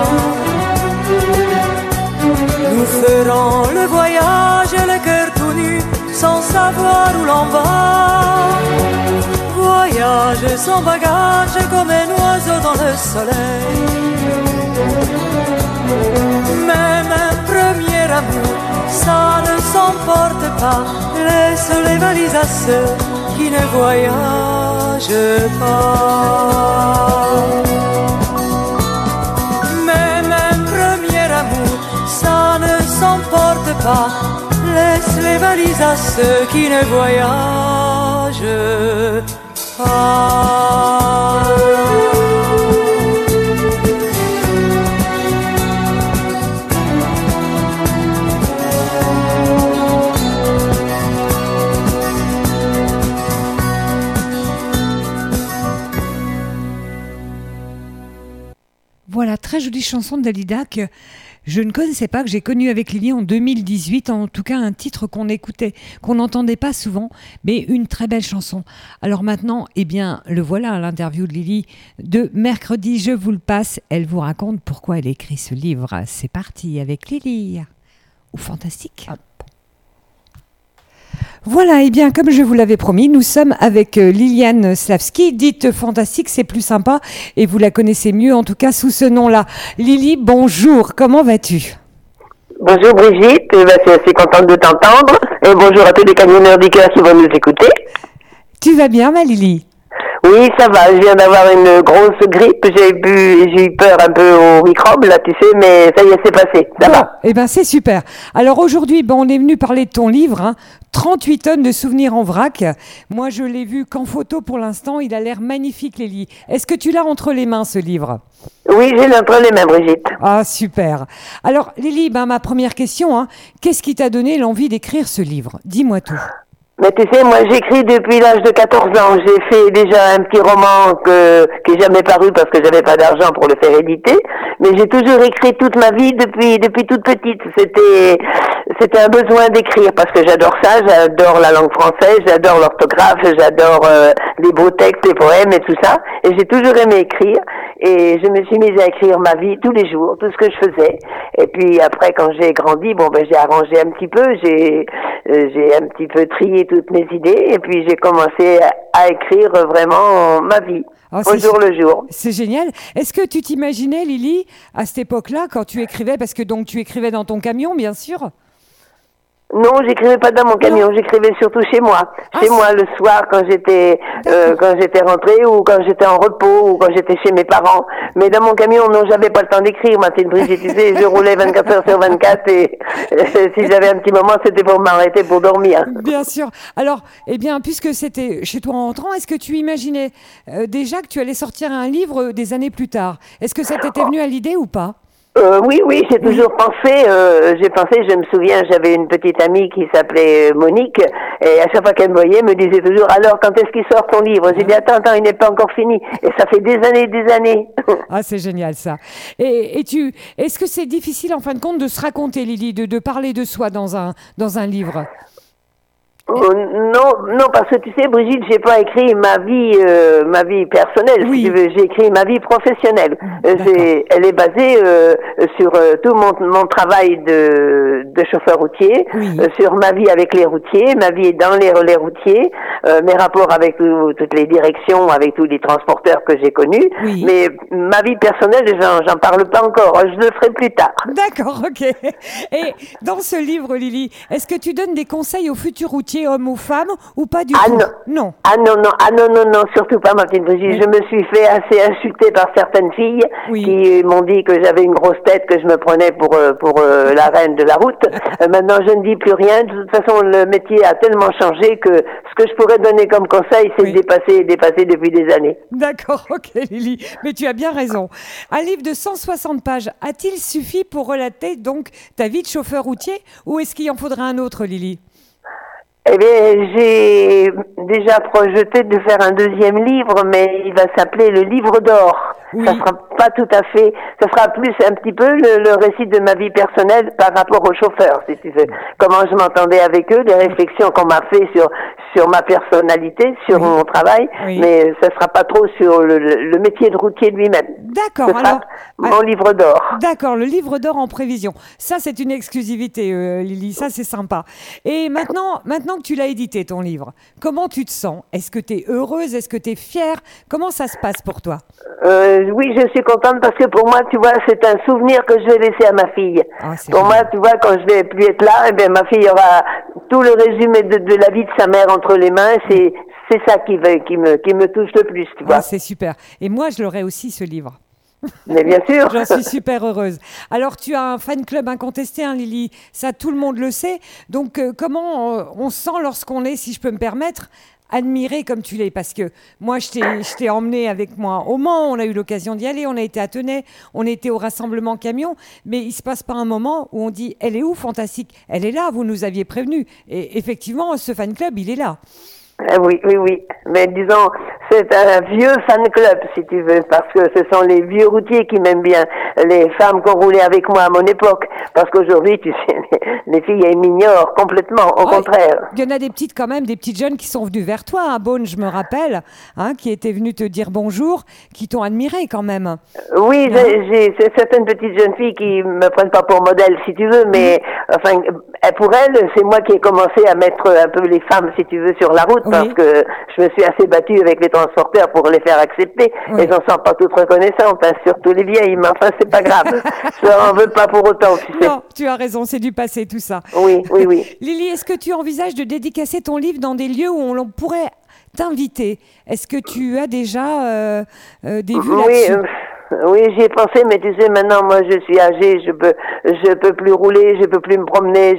Speaker 7: Nous ferons le voyage, le cœur tout nu, sans savoir où l'on va. Voyage sans bagage comme un oiseau dans le soleil. Même un premier amour, ça ne s'emporte pas. Laisse les valises à ceux qui ne voyagent pas. Même un premier amour, ça ne s'emporte pas. Laisse les valises à ceux qui ne voyagent pas.
Speaker 2: Voilà, très jolie chanson de Dalida que je ne connaissais pas, que j'ai connue avec Lily en 2018. En tout cas, un titre qu'on écoutait, qu'on n'entendait pas souvent, mais une très belle chanson. Alors maintenant, eh bien, le voilà, l'interview de Lily de mercredi. Je vous le passe. Elle vous raconte pourquoi elle écrit ce livre. C'est parti avec Lily. Ou fantastique. Voilà, et bien comme je vous l'avais promis, nous sommes avec Liliane Slavski, dite fantastique, c'est plus sympa et vous la connaissez mieux en tout cas sous ce nom-là. Lily, bonjour, comment vas-tu ?
Speaker 8: Bonjour Brigitte, je suis assez contente de t'entendre et bonjour à tous les camionneurs du cœur qui vont nous écouter.
Speaker 2: Tu vas bien ma Lily ?
Speaker 8: Oui, ça va, je viens d'avoir une grosse grippe, j'ai eu peur un peu aux microbes là, tu sais, mais ça y est, c'est passé, ça va.
Speaker 2: Eh ben c'est super. Alors aujourd'hui, on est venu parler de ton livre, hein, 38 tonnes de souvenirs en vrac. Moi, je l'ai vu qu'en photo pour l'instant, il a l'air magnifique, Lily. Est-ce que tu l'as entre les mains, ce livre ?
Speaker 8: Oui, j'ai entre les mains, Brigitte.
Speaker 2: Ah, super. Alors, Lily, ma première question, hein, qu'est-ce qui t'a donné l'envie d'écrire ce livre ? Dis-moi tout.
Speaker 8: Mais tu sais, moi j'écris depuis l'âge de 14 ans. J'ai fait déjà un petit roman qui n'est jamais paru parce que j'avais pas d'argent pour le faire éditer. Mais j'ai toujours écrit toute ma vie depuis toute petite. C'était un besoin d'écrire parce que j'adore ça. J'adore la langue française, j'adore l'orthographe, j'adore les beaux textes, les poèmes et tout ça. Et j'ai toujours aimé écrire. Et je me suis mise à écrire ma vie tous les jours, tout ce que je faisais. Et puis après, quand j'ai grandi, j'ai arrangé un petit peu, j'ai un petit peu trié toutes mes idées, et puis j'ai commencé à écrire vraiment ma vie, au jour le jour.
Speaker 2: C'est génial. Est-ce que tu t'imaginais, Lily, à cette époque-là, quand tu écrivais, parce que donc tu écrivais dans ton camion, bien sûr ?
Speaker 8: Non, j'écrivais pas dans mon camion, j'écrivais surtout chez moi. Chez moi, le soir, quand j'étais rentrée, ou quand j'étais en repos, ou quand j'étais chez mes parents. Mais dans mon camion, non, j'avais pas le temps d'écrire, ma petite Brigitte, tu sais, je roulais 24 heures sur 24 et si j'avais un petit moment, c'était pour m'arrêter pour dormir.
Speaker 2: Bien sûr. Alors, eh bien, puisque c'était chez toi en rentrant, est-ce que tu imaginais déjà que tu allais sortir un livre des années plus tard ? Est-ce que ça t'était venu à l'idée ou pas ?
Speaker 8: Oui, j'ai toujours pensé, je me souviens, j'avais une petite amie qui s'appelait Monique, et à chaque fois qu'elle me voyait, elle me disait toujours, alors, quand est-ce qu'il sort ton livre? J'ai dit, attends, il n'est pas encore fini. Et ça fait des années.
Speaker 2: Ah, c'est génial, ça. Est-ce que c'est difficile, en fin de compte, de se raconter, Lily, de parler de soi dans un livre?
Speaker 8: Non, parce que tu sais, Brigitte, j'ai pas écrit ma vie personnelle, si tu veux. J'ai écrit ma vie professionnelle. Elle est basée sur tout mon travail de chauffeur routier, sur ma vie avec les routiers, ma vie dans les relais routiers, mes rapports avec toutes les directions, avec tous les transporteurs que j'ai connus. Mais ma vie personnelle, j'en parle pas encore. Je le ferai plus tard.
Speaker 2: D'accord, ok. Et dans ce livre, Lily, est-ce que tu donnes des conseils aux futurs routiers, hommes ou femmes, ou pas du tout? Non,
Speaker 8: surtout pas, ma petite Brigitte. Je me suis fait assez insulter par certaines filles qui m'ont dit que j'avais une grosse tête, que je me prenais pour la reine de la route. Maintenant, je ne dis plus rien. De toute façon, le métier a tellement changé que ce que je pourrais donner comme conseil, c'est de dépasser depuis des années.
Speaker 2: D'accord, ok, Lily. Mais tu as bien raison. Un livre de 160 pages, a-t-il suffi pour relater donc ta vie de chauffeur routier, ou est-ce qu'il en faudrait un autre, Lily?
Speaker 8: Eh bien, j'ai déjà projeté de faire un deuxième livre, mais il va s'appeler Le Livre d'Or. Ça sera pas tout à fait, ça sera plus un petit peu le récit de ma vie personnelle par rapport aux chauffeurs, si tu veux. Comment je m'entendais avec eux, les réflexions qu'on m'a fait sur ma personnalité, sur mon travail, mais ça sera pas trop sur le métier de routier lui-même.
Speaker 2: D'accord, alors.
Speaker 8: Mon livre d'or.
Speaker 2: D'accord, le livre d'or en prévision. Ça, c'est une exclusivité, Lily, ça, c'est sympa. Et maintenant que tu l'as édité, ton livre, comment tu te sens? Est-ce que tu es heureuse? Est-ce que tu es fière? Comment ça se passe pour toi?
Speaker 8: Oui, je suis contente parce que pour moi, tu vois, c'est un souvenir que je vais laisser à ma fille. Pour moi, tu vois, quand je vais plus être là, eh bien, ma fille aura tout le résumé de la vie de sa mère entre les mains. C'est ça qui me touche le plus, tu vois.
Speaker 2: C'est super. Et moi, je l'aurai aussi, ce livre.
Speaker 8: Mais bien sûr.
Speaker 2: J'en suis super heureuse. Alors, tu as un fan club incontesté, hein, Lily. Ça, tout le monde le sait. Donc, comment on se sent lorsqu'on est, si je peux me permettre, admiré comme tu l'es? Parce que moi, je t'ai emmené avec moi au Mans. On a eu l'occasion d'y aller. On a été à Tenay. On était au rassemblement camion. Mais il se passe pas un moment où on dit, elle est où, Fantastique? Elle est là. Vous nous aviez prévenu. Et effectivement, ce fan club, il est là.
Speaker 8: Oui. Mais disons, c'est un vieux fan club, si tu veux, parce que ce sont les vieux routiers qui m'aiment bien, les femmes qui ont roulé avec moi à mon époque. Parce qu'aujourd'hui, tu sais, les filles, elles m'ignorent complètement, au contraire.
Speaker 2: Il y en a des petites quand même, des petites jeunes qui sont venues vers toi, hein, Beaune, je me rappelle, hein, qui étaient venues te dire bonjour, qui t'ont admiré quand même.
Speaker 8: Oui, j'ai certaines petites jeunes filles qui me prennent pas pour modèle, si tu veux, mais enfin, pour elles, c'est moi qui ai commencé à mettre un peu les femmes, si tu veux, sur la route. Parce que je me suis assez battue avec les transporteurs pour les faire accepter. Elles n'en sont pas toutes reconnaissantes, hein, surtout les vieilles, mais enfin, c'est pas grave. Je leur en veux pas pour autant, tu sais.
Speaker 2: Non, tu as raison, c'est du passé tout ça.
Speaker 8: Oui.
Speaker 2: Lily, est-ce que tu envisages de dédicacer ton livre dans des lieux où on pourrait t'inviter? Est-ce que tu as déjà des vues là-dessus?
Speaker 8: Oui, j'y ai pensé, mais tu sais, maintenant, moi, je suis âgée, je peux plus rouler, je peux plus me promener,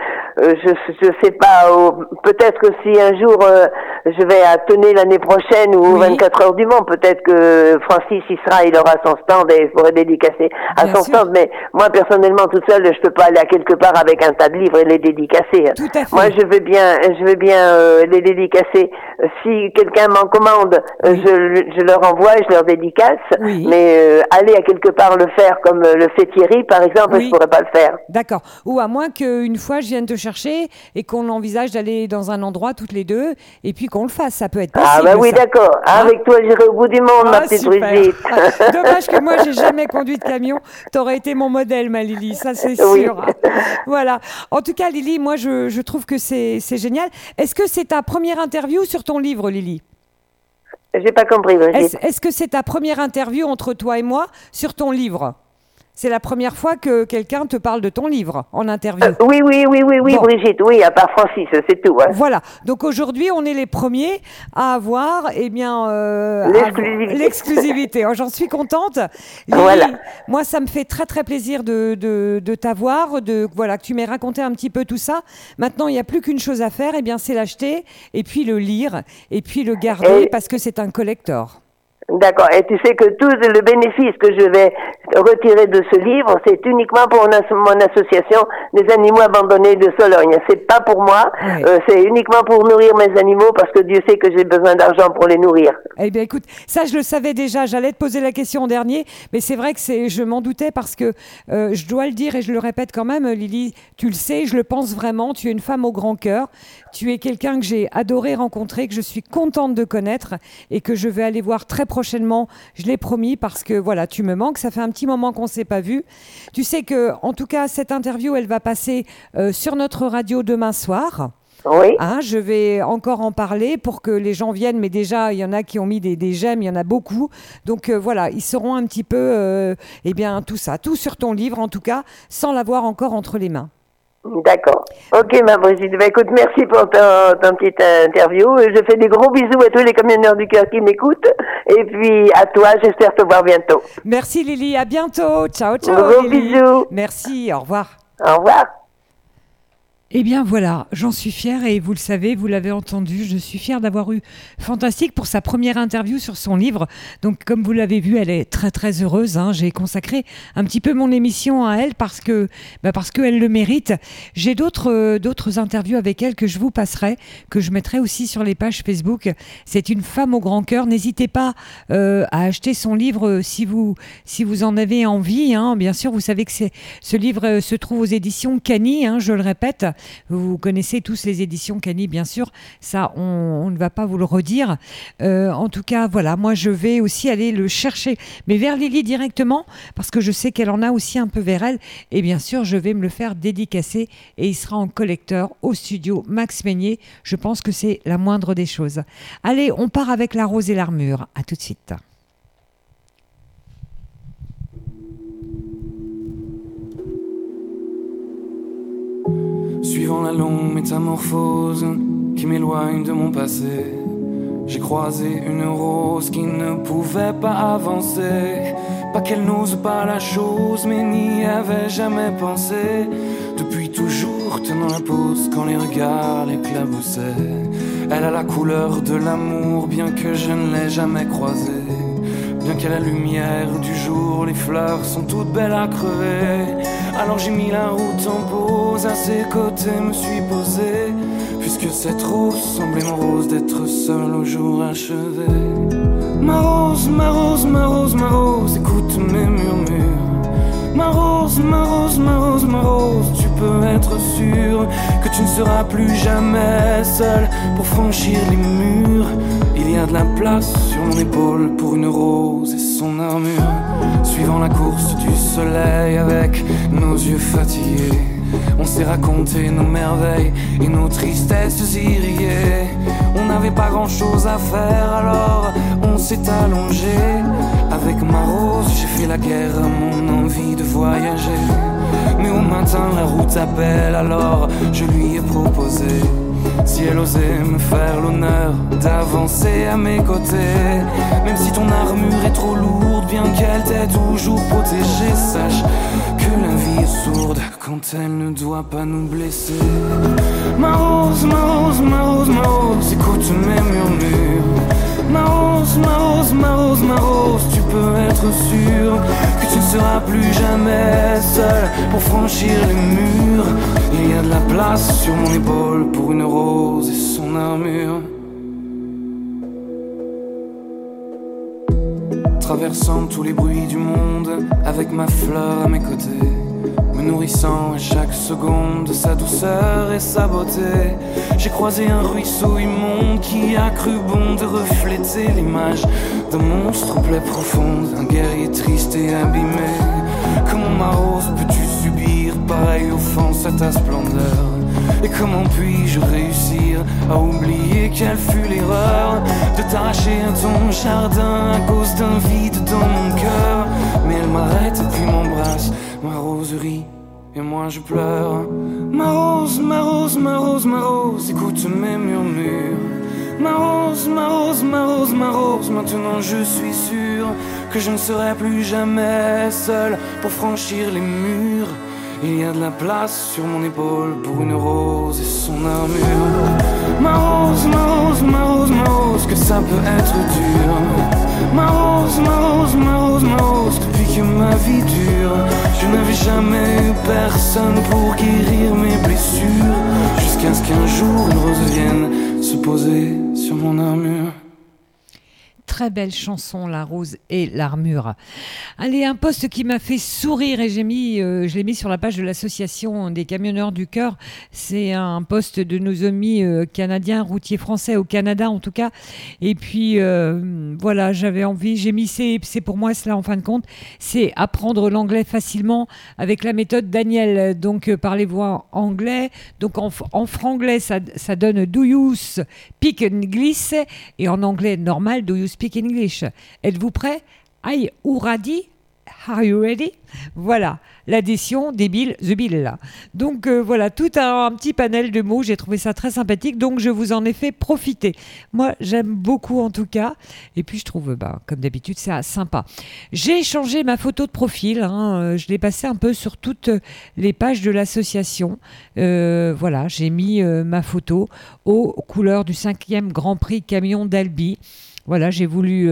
Speaker 8: je sais pas, peut-être que si un jour, je vais à Tenay l'année prochaine ou 24 heures du Mans, peut-être que Francis il aura son stand et il pourrait dédicacer à son stand, mais moi, personnellement, toute seule, je peux pas aller à quelque part avec un tas de livres et les dédicacer.
Speaker 2: Tout à fait.
Speaker 8: Moi, je veux bien les dédicacer. Si quelqu'un m'en commande, je leur envoie, je leur dédicace, mais aller à quelque part le faire comme le fait Thierry, par exemple, je pourrais pas le faire.
Speaker 2: D'accord. Ou à moins qu'une fois je vienne te chercher et qu'on envisage d'aller dans un endroit toutes les deux et puis qu'on le fasse. Ça peut être possible.
Speaker 8: Ah bah oui, d'accord. Avec toi, j'irai au bout du monde, ma petite Brigitte.
Speaker 2: Dommage que moi, j'ai jamais conduit de camion. T'aurais été mon modèle, ma Lily. Ça, c'est sûr. Voilà. En tout cas, Lily, moi, je trouve que c'est génial. Est-ce que c'est ta première interview sur ton livre, Lily?
Speaker 8: J'ai pas compris, Brigitte.
Speaker 2: Est-ce que c'est ta première interview entre toi et moi sur ton livre? C'est la première fois que quelqu'un te parle de ton livre en interview.
Speaker 8: Oui, bon. Brigitte, oui, à part Francis, c'est tout. Hein.
Speaker 2: Voilà. Donc aujourd'hui, on est les premiers à avoir, l'exclusivité. J'en suis contente. Lily,
Speaker 8: voilà.
Speaker 2: Moi, ça me fait très très plaisir de t'avoir, que tu m'aies raconté un petit peu tout ça. Maintenant, il n'y a plus qu'une chose à faire, c'est l'acheter et puis le lire et puis le garder parce que c'est un collector.
Speaker 8: D'accord. Et tu sais que tout le bénéfice que je vais retirer de ce livre, c'est uniquement pour mon association des animaux abandonnés de Sologne. C'est pas pour moi, oui. C'est uniquement pour nourrir mes animaux parce que Dieu sait que j'ai besoin d'argent pour les nourrir.
Speaker 2: Eh bien, écoute, ça je le savais déjà. J'allais te poser la question en dernier, mais c'est vrai que je m'en doutais parce que je dois le dire et je le répète quand même, Lily, tu le sais, je le pense vraiment. Tu es une femme au grand cœur. Tu es quelqu'un que j'ai adoré rencontrer, que je suis contente de connaître et que je vais aller voir très prochainement, je l'ai promis, parce que voilà, tu me manques, ça fait un petit moment qu'on ne s'est pas vu. Tu sais que, en tout cas, cette interview, elle va passer sur notre radio demain soir.
Speaker 8: Oui.
Speaker 2: Hein, je vais encore en parler pour que les gens viennent, mais déjà, il y en a qui ont mis des j'aime, il y en a beaucoup. Donc voilà, ils sauront un petit peu, eh bien, tout ça, tout sur ton livre, en tout cas, sans l'avoir encore entre les mains.
Speaker 8: D'accord. Ok, ma Brigitte. Bah, écoute, merci pour ton petite interview. Je fais des gros bisous à tous les camionneurs du cœur qui m'écoutent. Et puis, à toi, j'espère te voir bientôt.
Speaker 2: Merci, Lily. À bientôt. Ciao, ciao.
Speaker 8: Gros
Speaker 2: Lily.
Speaker 8: bisous.
Speaker 2: Merci. Au revoir.
Speaker 8: Au revoir.
Speaker 2: Eh bien voilà, j'en suis fière et vous le savez, vous l'avez entendu, je suis fière d'avoir eu Fantastique pour sa première interview sur son livre. Donc comme vous l'avez vu, elle est très très heureuse. Hein. J'ai consacré un petit peu mon émission à elle parce qu'elle le mérite. J'ai d'autres interviews avec elle que je vous passerai, que je mettrai aussi sur les pages Facebook. C'est une femme au grand cœur. N'hésitez pas à acheter son livre si vous en avez envie. Hein. Bien sûr, vous savez que ce livre se trouve aux éditions Cany, hein, je le répète. Vous connaissez tous les éditions Cany, bien sûr. Ça, on ne va pas vous le redire. En tout cas, voilà, moi, je vais aussi aller le chercher, mais vers Lily directement, parce que je sais qu'elle en a aussi un peu vers elle. Et bien sûr, je vais me le faire dédicacer et il sera en collecteur au studio Max Meignier. Je pense que c'est la moindre des choses. Allez, on part avec La Rose et l'Armure. À tout de suite.
Speaker 9: Suivant la longue métamorphose qui m'éloigne de mon passé, j'ai croisé une rose qui ne pouvait pas avancer. Pas qu'elle n'ose pas la chose, mais n'y avait jamais pensé. Depuis toujours tenant la pose quand les regards l'éclaboussaient. Elle a la couleur de l'amour, bien que je ne l'ai jamais croisée. Bien qu'à la lumière du jour, les fleurs sont toutes belles à crever. Alors j'ai mis la route en pause, à ses côtés me suis posé. Puisque cette rose semblait morose d'être seule au jour achevé. Ma rose, ma rose, ma rose, ma rose, écoute mes murmures. Ma rose, ma rose, ma rose, ma rose, tu peux être sûr que tu ne seras plus jamais seule pour franchir les murs. Il y a de la place sur mon épaule pour une rose et son armure. Suivant la course du soleil avec nos yeux fatigués, on s'est raconté nos merveilles et nos tristesses irriguées. On n'avait pas grand chose à faire alors on s'est allongé. Avec ma rose j'ai fait la guerre à mon envie de voyager. Mais au matin la route appelle, alors je lui ai proposé si elle osait me faire l'honneur d'avancer à mes côtés. Même si ton armure est trop lourde, bien qu'elle t'ait toujours protégée, sache que la vie est sourde quand elle ne doit pas nous blesser. Ma rose, ma rose, ma rose, ma rose, écoute mes murmures. Ma rose, ma rose, ma rose, ma rose, tu peux être sûr que tu ne seras plus jamais seule pour franchir les murs. Il y a de la place sur mon épaule pour une rose et son armure. Traversant tous les bruits du monde avec ma fleur à mes côtés, me nourrissant à chaque seconde de sa douceur et sa beauté. J'ai croisé un ruisseau immonde qui a cru bon de refléter l'image d'un monstre aux plaies profondes, un guerrier triste et abîmé. Comment ma rose peux-tu subir pareille offense à ta splendeur? Et comment puis-je réussir à oublier quelle fut l'erreur de t'arracher à ton jardin à cause d'un vide dans mon cœur? Mais elle m'arrête et puis m'embrasse, ma rose rit et moi je pleure. Ma rose, ma rose, ma rose, ma rose, écoute mes murmures. Ma rose, ma rose, ma rose, ma rose, maintenant je suis sûr que je ne serai plus jamais seul pour franchir les murs. Il y a de la place sur mon épaule pour une rose et son armure. Ma rose, ma rose, ma rose, ma rose, que ça peut être dur. Ma rose, ma rose, ma rose, ma rose, depuis que ma vie dure. Je n'avais jamais eu personne pour guérir mes blessures, jusqu'à ce qu'un jour une rose vienne se poser sur mon armure.
Speaker 2: Très belle chanson, La Rose et l'Armure. Allez, un post qui m'a fait sourire et je l'ai mis sur la page de l'association des camionneurs du cœur. C'est un post de nos amis canadiens, routiers français au Canada en tout cas. Et puis voilà, j'avais envie, j'ai mis c'est pour moi cela en fin de compte, c'est apprendre l'anglais facilement avec la méthode Daniel. Donc parlez-vous en anglais. Donc en franglais ça donne Do you speak English, et en anglais normal Do you speak English. Êtes-vous prêts? Are you ready? Are you ready? Voilà, l'addition des billes, the bill. Donc voilà, tout un petit panel de mots, j'ai trouvé ça très sympathique, donc je vous en ai fait profiter. Moi, j'aime beaucoup en tout cas, et puis je trouve, comme d'habitude, c'est sympa. J'ai changé ma photo de profil, je l'ai passée un peu sur toutes les pages de l'association. Voilà, j'ai mis ma photo aux couleurs du 5e Grand Prix Camion d'Albi. Voilà, j'ai voulu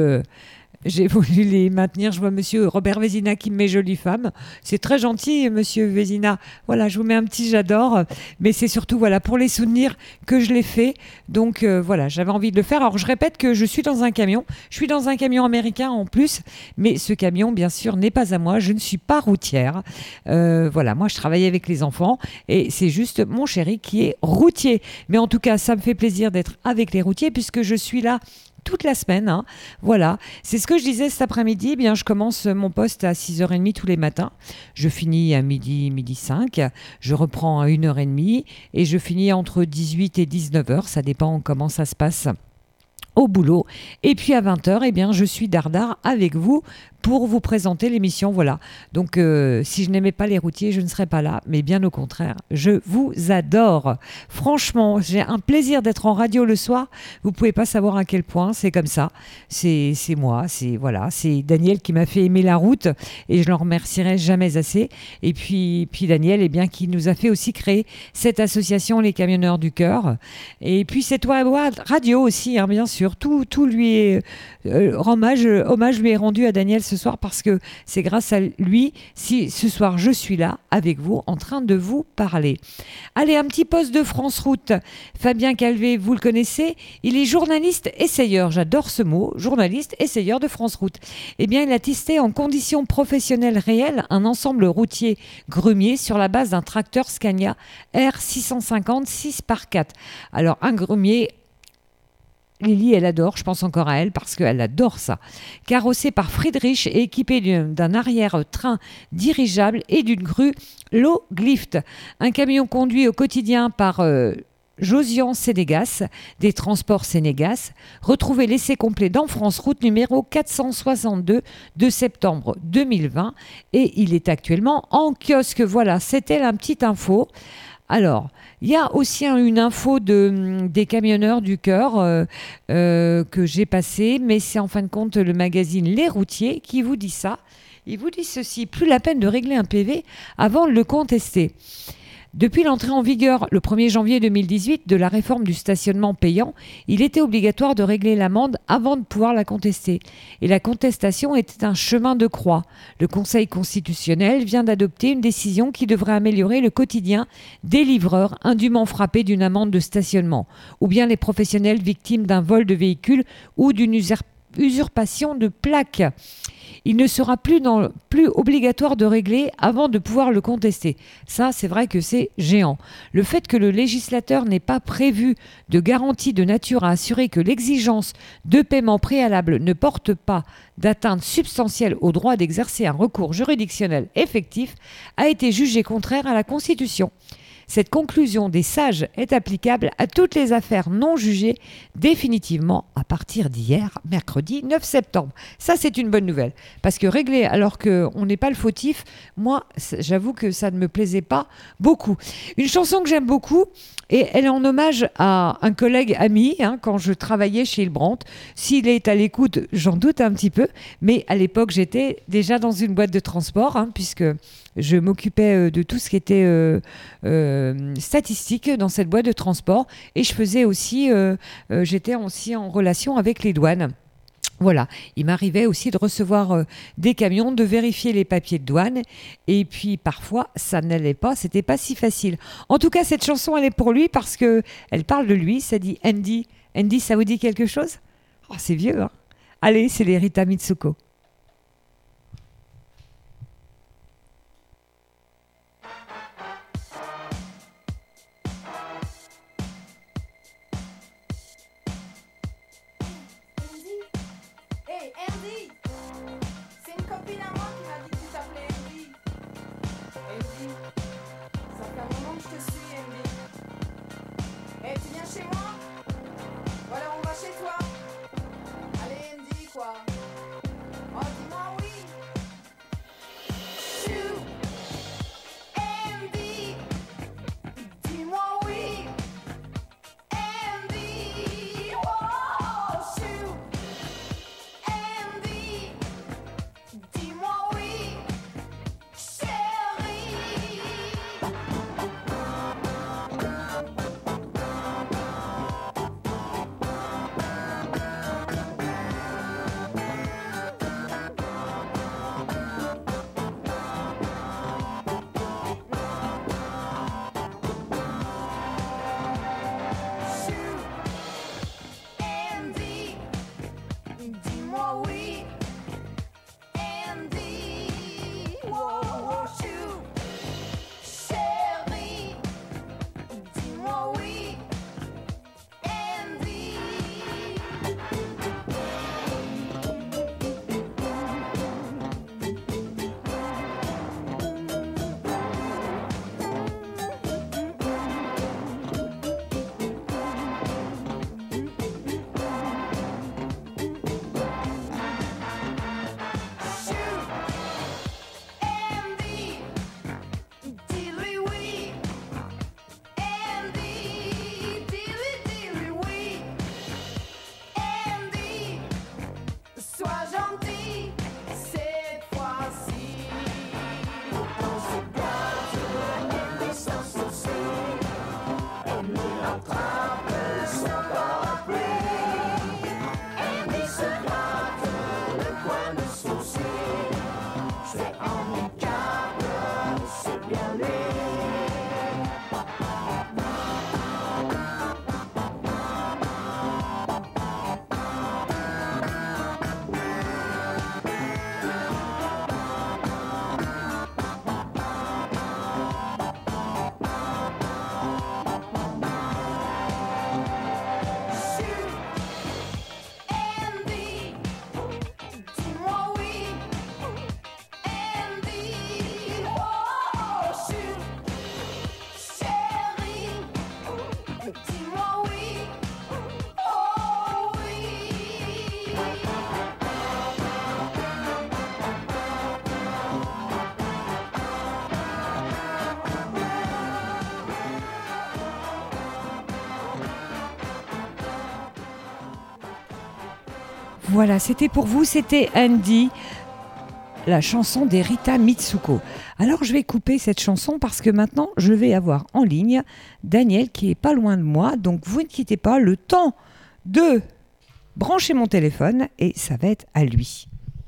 Speaker 2: les maintenir. Je vois monsieur Robert Vézina qui me met jolie femme. C'est très gentil, monsieur Vézina. Voilà, je vous mets un petit j'adore. Mais c'est surtout voilà, pour les souvenirs que je l'ai fait. Donc voilà, j'avais envie de le faire. Alors je répète que je suis dans un camion. Je suis dans un camion américain en plus. Mais ce camion, bien sûr, n'est pas à moi. Je ne suis pas routière. Voilà, moi je travaille avec les enfants. Et c'est juste mon chéri qui est routier. Mais en tout cas, ça me fait plaisir d'être avec les routiers puisque je suis là toute la semaine, Voilà, c'est ce que je disais cet après-midi. Bien, je commence mon poste à 6h30 tous les matins. Je finis à midi 5. Je reprends à 1h30 et je finis entre 18 et 19h. Ça dépend comment ça se passe au boulot. Et puis à 20h, eh bien, je suis dardard avec vous pour vous présenter l'émission. Voilà. Donc, si je n'aimais pas les routiers, je ne serais pas là. Mais bien au contraire, je vous adore. Franchement, j'ai un plaisir d'être en radio le soir. Vous ne pouvez pas savoir à quel point. C'est comme ça. C'est moi. C'est Daniel qui m'a fait aimer la route. Et je l'en remercierai jamais assez. Et puis Daniel, eh bien, qui nous a fait aussi créer cette association, les Camionneurs du Cœur. Et puis cette web radio aussi, bien sûr. Tout lui est... hommage lui est rendu à Daniel ce soir parce que c'est grâce à lui si ce soir je suis là avec vous en train de vous parler. Allez, un petit post de France Route. Fabien Calvé, vous le connaissez, il est journaliste essayeur, j'adore ce mot, journaliste essayeur de France Route. Eh bien, il a testé en conditions professionnelles réelles un ensemble routier grumier sur la base d'un tracteur Scania R650 6x4. Alors, un grumier, Lily, elle adore, je pense encore à elle parce qu'elle adore ça. Carrossé par Friedrich et équipé d'un arrière-train dirigeable et d'une grue Low-Glift. Un camion conduit au quotidien par Josian Sénégas, des Transports Sénégas. Retrouvez l'essai complet dans France Route numéro 462 de septembre 2020. Et il est actuellement en kiosque. Voilà, c'était la petite info. Alors, il y a aussi une info des camionneurs du cœur que j'ai passée, mais c'est en fin de compte le magazine Les Routiers qui vous dit ça. Il vous dit ceci: plus la peine de régler un PV avant de le contester. Depuis l'entrée en vigueur le 1er janvier 2018 de la réforme du stationnement payant, il était obligatoire de régler l'amende avant de pouvoir la contester. Et la contestation était un chemin de croix. Le Conseil constitutionnel vient d'adopter une décision qui devrait améliorer le quotidien des livreurs indûment frappés d'une amende de stationnement, ou bien les professionnels victimes d'un vol de véhicule ou d'une usurpation de plaques. Il ne sera plus obligatoire de régler avant de pouvoir le contester. Ça, c'est vrai que c'est géant. Le fait que le législateur n'ait pas prévu de garantie de nature à assurer que l'exigence de paiement préalable ne porte pas d'atteinte substantielle au droit d'exercer un recours juridictionnel effectif a été jugé contraire à la Constitution. Cette conclusion des sages est applicable à toutes les affaires non jugées définitivement à partir d'hier, mercredi 9 septembre. Ça, c'est une bonne nouvelle. Parce que régler alors qu'on n'est pas le fautif, moi, j'avoue que ça ne me plaisait pas beaucoup. Une chanson que j'aime beaucoup, et elle est en hommage à un collègue ami, quand je travaillais chez Hillbrandt. S'il est à l'écoute, j'en doute un petit peu, mais à l'époque, j'étais déjà dans une boîte de transport, puisque Je m'occupais de tout ce qui était statistique dans cette boîte de transport et je faisais aussi, j'étais aussi en relation avec les douanes. Voilà, il m'arrivait aussi de recevoir des camions, de vérifier les papiers de douane et puis parfois ça n'allait pas, c'était pas si facile. En tout cas, cette chanson elle est pour lui parce que elle parle de lui, ça dit Andy. Andy, ça vous dit quelque chose? Oh, c'est vieux, hein. Allez, c'est les Rita Mitsuko. Voilà, c'était pour vous, c'était Andy, la chanson des Rita Mitsuko. Alors je vais couper cette chanson parce que maintenant je vais avoir en ligne Daniel qui est pas loin de moi, donc vous ne quittez pas, le temps de brancher mon téléphone et ça va être à lui.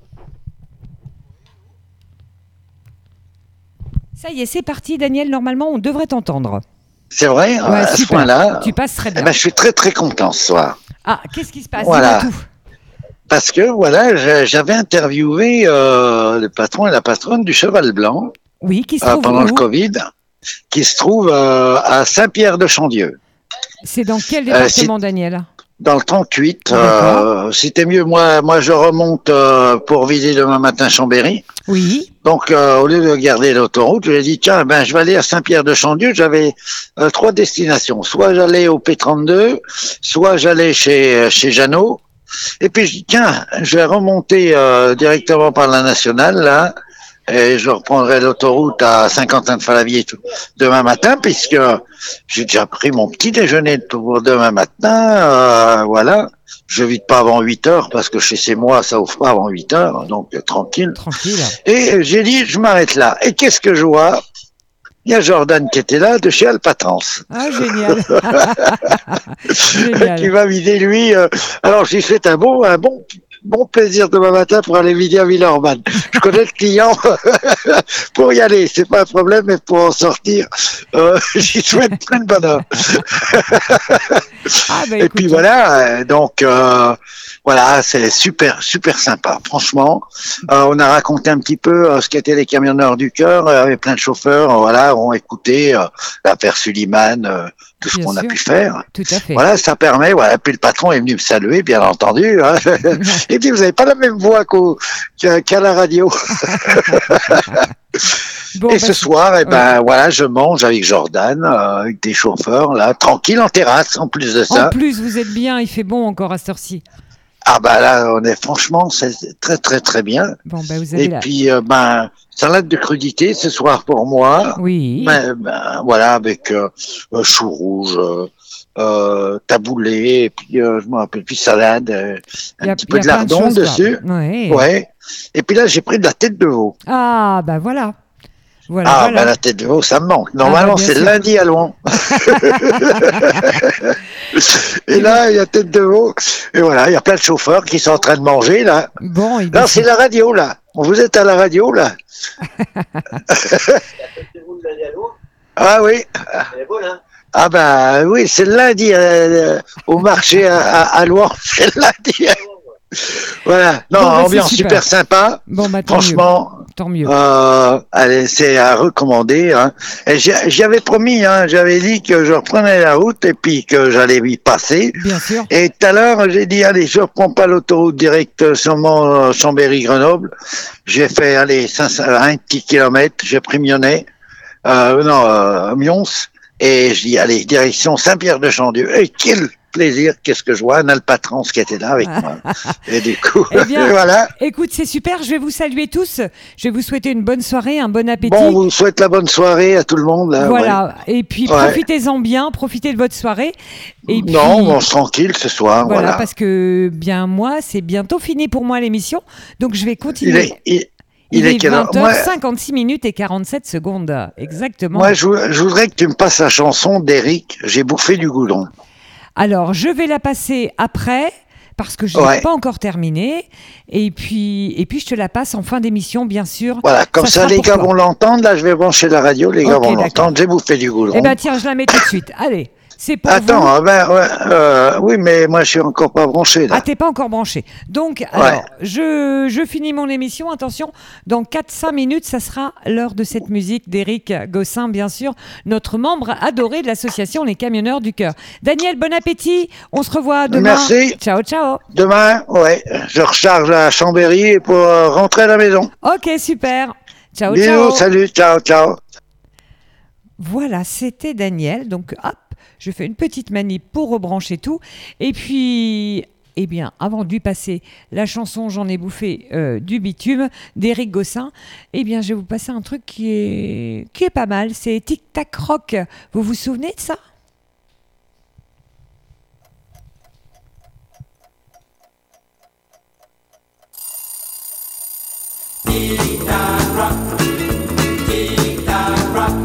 Speaker 2: Ça y est, c'est parti Daniel, normalement on devrait t'entendre.
Speaker 10: C'est vrai,
Speaker 2: ouais,
Speaker 10: à ce point-là.
Speaker 2: Tu passes très bien.
Speaker 10: Eh ben, je suis très très content ce soir.
Speaker 2: Ah, qu'est-ce qui se passe?
Speaker 10: Voilà.
Speaker 2: Dis-moi tout.
Speaker 10: Parce que voilà, j'avais interviewé le patron et la patronne du Cheval Blanc.
Speaker 2: Oui, qui se trouve
Speaker 10: pendant
Speaker 2: où?
Speaker 10: le Covid, qui se trouve à Saint-Pierre-de-Chandieu.
Speaker 2: C'est dans quel département, Daniel?
Speaker 10: Dans le 38. Si t'es mieux, moi je remonte pour viser demain matin Chambéry.
Speaker 2: Oui.
Speaker 10: Donc au lieu de garder l'autoroute, j'ai dit tiens, je vais aller à Saint-Pierre-de-Chandieu. J'avais 3 destinations. Soit j'allais au P32, soit j'allais chez Jeannot. Et puis je dis tiens, je vais remonter directement par la nationale là, et je reprendrai l'autoroute à Saint-Quentin-de-Falavier demain matin, puisque j'ai déjà pris mon petit déjeuner pour demain matin, voilà. je vide pas avant 8 heures parce que chez moi, ça ouvre pas avant 8 heures, donc tranquille.
Speaker 2: Tranquille.
Speaker 10: Et j'ai dit, je m'arrête là. Et qu'est-ce que je vois? Il y a Jordan qui était là, de chez Alpatrance.
Speaker 2: Ah, génial. Génial.
Speaker 10: Qui va vider, lui. Alors, j'ai fait un bon plaisir demain matin pour aller vider à Villeurbanne. Je connais le client pour y aller. C'est pas un problème, mais pour en sortir, j'y souhaite plein de bonheur. Et puis voilà, donc, voilà, c'est super sympa. Franchement, on a raconté un petit peu ce qu'étaient les camionneurs du cœur, avec plein de chauffeurs, voilà, ont écouté l'affaire Suliman, tout ce qu'on a pu faire.
Speaker 2: Tout à fait.
Speaker 10: Voilà, ça permet, voilà. Puis le patron est venu me saluer, bien entendu. Hein. Il dit, vous n'avez pas la même voix qu'à la radio.
Speaker 2: Bon,
Speaker 10: et ce soir, voilà, je mange avec Jordan, avec des chauffeurs, là, tranquille en terrasse, en plus de ça.
Speaker 2: En plus, vous êtes bien, il fait bon encore à cette heure-ci.
Speaker 10: Ah bah là, on est franchement, c'est très bien.
Speaker 2: Bon, vous avez
Speaker 10: puis, salade de crudité ce soir pour moi.
Speaker 2: Oui.
Speaker 10: Voilà, avec chou rouge, taboulé, et puis je me rappelle plus, salade, un petit peu de lardon dessus. Ouais. Et puis là, j'ai pris de la tête de veau.
Speaker 2: Ah bah voilà. Voilà.
Speaker 10: La tête de veau, ça me manque. Normalement, c'est lundi à Louan. Et là, il y a tête de veau. Et voilà, il y a plein de chauffeurs qui sont en train de manger, là.
Speaker 2: Bon,
Speaker 10: là, c'est la radio, là. Vous êtes à la radio, là. Ah oui. Ah bah oui, c'est lundi au marché à Louan. C'est lundi. Voilà, non, ambiance super sympa.
Speaker 2: Bon,
Speaker 10: franchement,
Speaker 2: tant mieux.
Speaker 10: Allez, c'est à recommander. Hein. J'avais promis, hein, j'avais dit que je reprenais la route et puis que j'allais y passer.
Speaker 2: Bien sûr.
Speaker 10: Et tout à l'heure, j'ai dit, allez, je reprends pas l'autoroute directe sûrement Chambéry-Grenoble. J'ai fait, un petit kilomètre, j'ai pris Mionnay, Mions, et je dis, allez, direction Saint-Pierre-de-Chandieu. Et quel plaisir, qu'est-ce que je vois, un Alpatrance qui était là avec moi. Et du coup, voilà.
Speaker 2: Écoute, c'est super, je vais vous saluer tous. Je vais vous souhaiter une bonne soirée, un bon appétit.
Speaker 10: Bon, on vous souhaite la bonne soirée à tout le monde. Là,
Speaker 2: voilà, et puis profitez-en bien, profitez de votre soirée. Et puis,
Speaker 10: on mange tranquille ce soir.
Speaker 2: Voilà, parce que moi, c'est bientôt fini pour moi l'émission, donc je vais continuer. Il est 20h56 minutes et 47 secondes, exactement.
Speaker 10: Moi, je voudrais que tu me passes la chanson d'Eric, J'ai bouffé du goudron.
Speaker 2: Alors, je vais la passer après, parce que je n'ai pas encore terminé. Et puis, je te la passe en fin d'émission, bien sûr.
Speaker 10: Voilà, comme ça les gars vont l'entendre. Là, je vais brancher la radio, les gars vont l'entendre. J'ai bouffé du goudron.
Speaker 2: Eh bien, tiens, je la mets tout de suite. Allez, c'est pour
Speaker 10: vous.
Speaker 2: Attends,
Speaker 10: oui, mais moi, je suis encore pas branché, là.
Speaker 2: Ah, t'es pas encore branché. Donc, alors, je finis mon émission. Attention, dans 4-5 minutes, ça sera l'heure de cette musique d'Éric Gossin, bien sûr, notre membre adoré de l'association Les Camionneurs du Cœur. Daniel, bon appétit. On se revoit demain.
Speaker 10: Merci.
Speaker 2: Ciao, ciao.
Speaker 10: Demain, je recharge à Chambéry pour rentrer à la maison.
Speaker 2: Ok, super. Ciao,
Speaker 10: Bisous,
Speaker 2: ciao.
Speaker 10: Salut, ciao.
Speaker 2: Voilà, c'était Daniel. Donc, hop, je fais une petite manip pour rebrancher tout. Et puis, avant de lui passer la chanson J'en ai bouffé du bitume d'Éric Gossin, je vais vous passer un truc qui est pas mal. C'est Tic Tac Rock. Vous vous souvenez de ça ?
Speaker 11: Tic Tac Rock. Tic Tac Rock.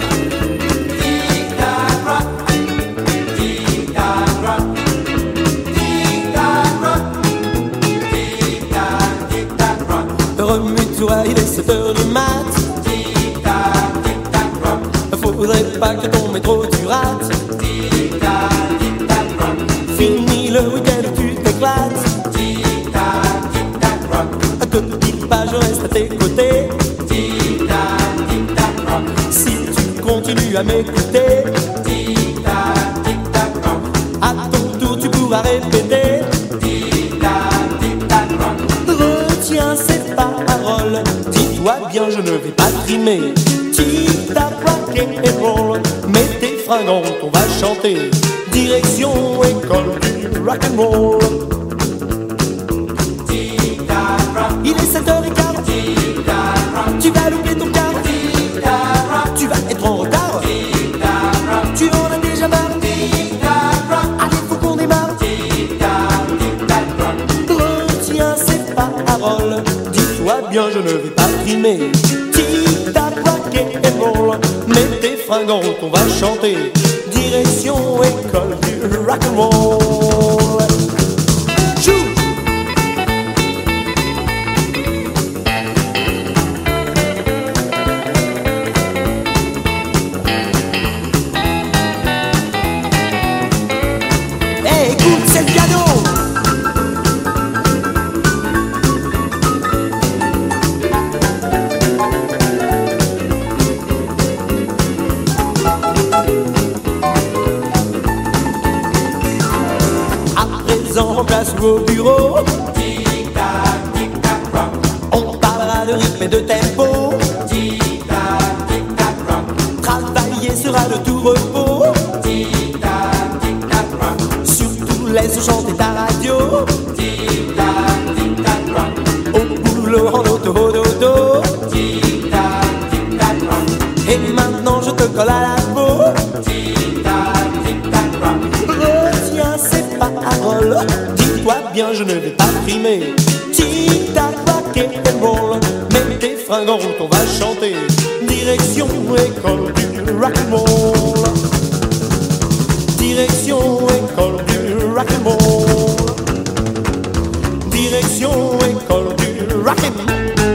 Speaker 12: Remue-toi, il est 7h du mat.
Speaker 11: Tic-tac, tic-tac, rock.
Speaker 12: Faudrait pas que ton métro tu rates.
Speaker 11: Tic-tac, tic-tac, rock.
Speaker 12: Fini le week-end, tu t'éclates.
Speaker 11: Tic-tac, tic-tac, rock.
Speaker 12: Que te dis pas, je reste à tes côtés.
Speaker 11: Tic-tac, tic-tac, rock.
Speaker 12: Si tu continues à m'écouter.
Speaker 11: Tic-tac, tic-tac, rock.
Speaker 12: À ton tour, tu pourras répéter.
Speaker 11: Tic-tac, tic-tac, rock.
Speaker 12: Retiens ces paroles, dis-toi bien je ne vais pas trimer. Tic-tac, rock and roll, mets tes fringants, on va chanter. Direction école du rock and roll.
Speaker 11: Tic-tac, rock.
Speaker 12: Il est 7h15.
Speaker 11: Tic-tac, rock.
Speaker 12: Tu vas louper ton car.
Speaker 11: Tic-tac, rock.
Speaker 12: Tu vas être en retard.
Speaker 11: Tic-tac, rock.
Speaker 12: Tu en as déjà marre.
Speaker 11: Tic-tac, rock.
Speaker 12: Allez, faut qu'on démarre.
Speaker 11: Tic-tac, tic-tac,
Speaker 12: bien, je ne vais pas trimer. Tic-tac, rock and roll, mets tes fringues en route, on va chanter. Direction école du rock'n'roll. Chou! Hey, écoute, c'est le piano! Place au bureau.
Speaker 11: Tic-tac, tic-tac, rock.
Speaker 12: On parlera de rythme et de tempo.
Speaker 11: Tic-tac, tic-tac, rock.
Speaker 12: Travailler sera de tout repos.
Speaker 11: Tic-tac, tic-tac, rock.
Speaker 12: Surtout laisse chanter ta radio.
Speaker 11: Tic-tac, tic-tac, rock.
Speaker 12: Au boulot en auto-dodo.
Speaker 11: Tic-tac, tic-tac, rock.
Speaker 12: Et maintenant je te colle à la peau.
Speaker 11: Tic-tac, tic-tac, rock.
Speaker 12: Retiens ces paroles. Dis-toi bien, je ne vais pas trimer. Tic-tac, rock and roll. Mets tes fringues en route, on va chanter. Direction école du rock'n'roll. Direction école du rock'n'roll. Direction école du rock'n'roll.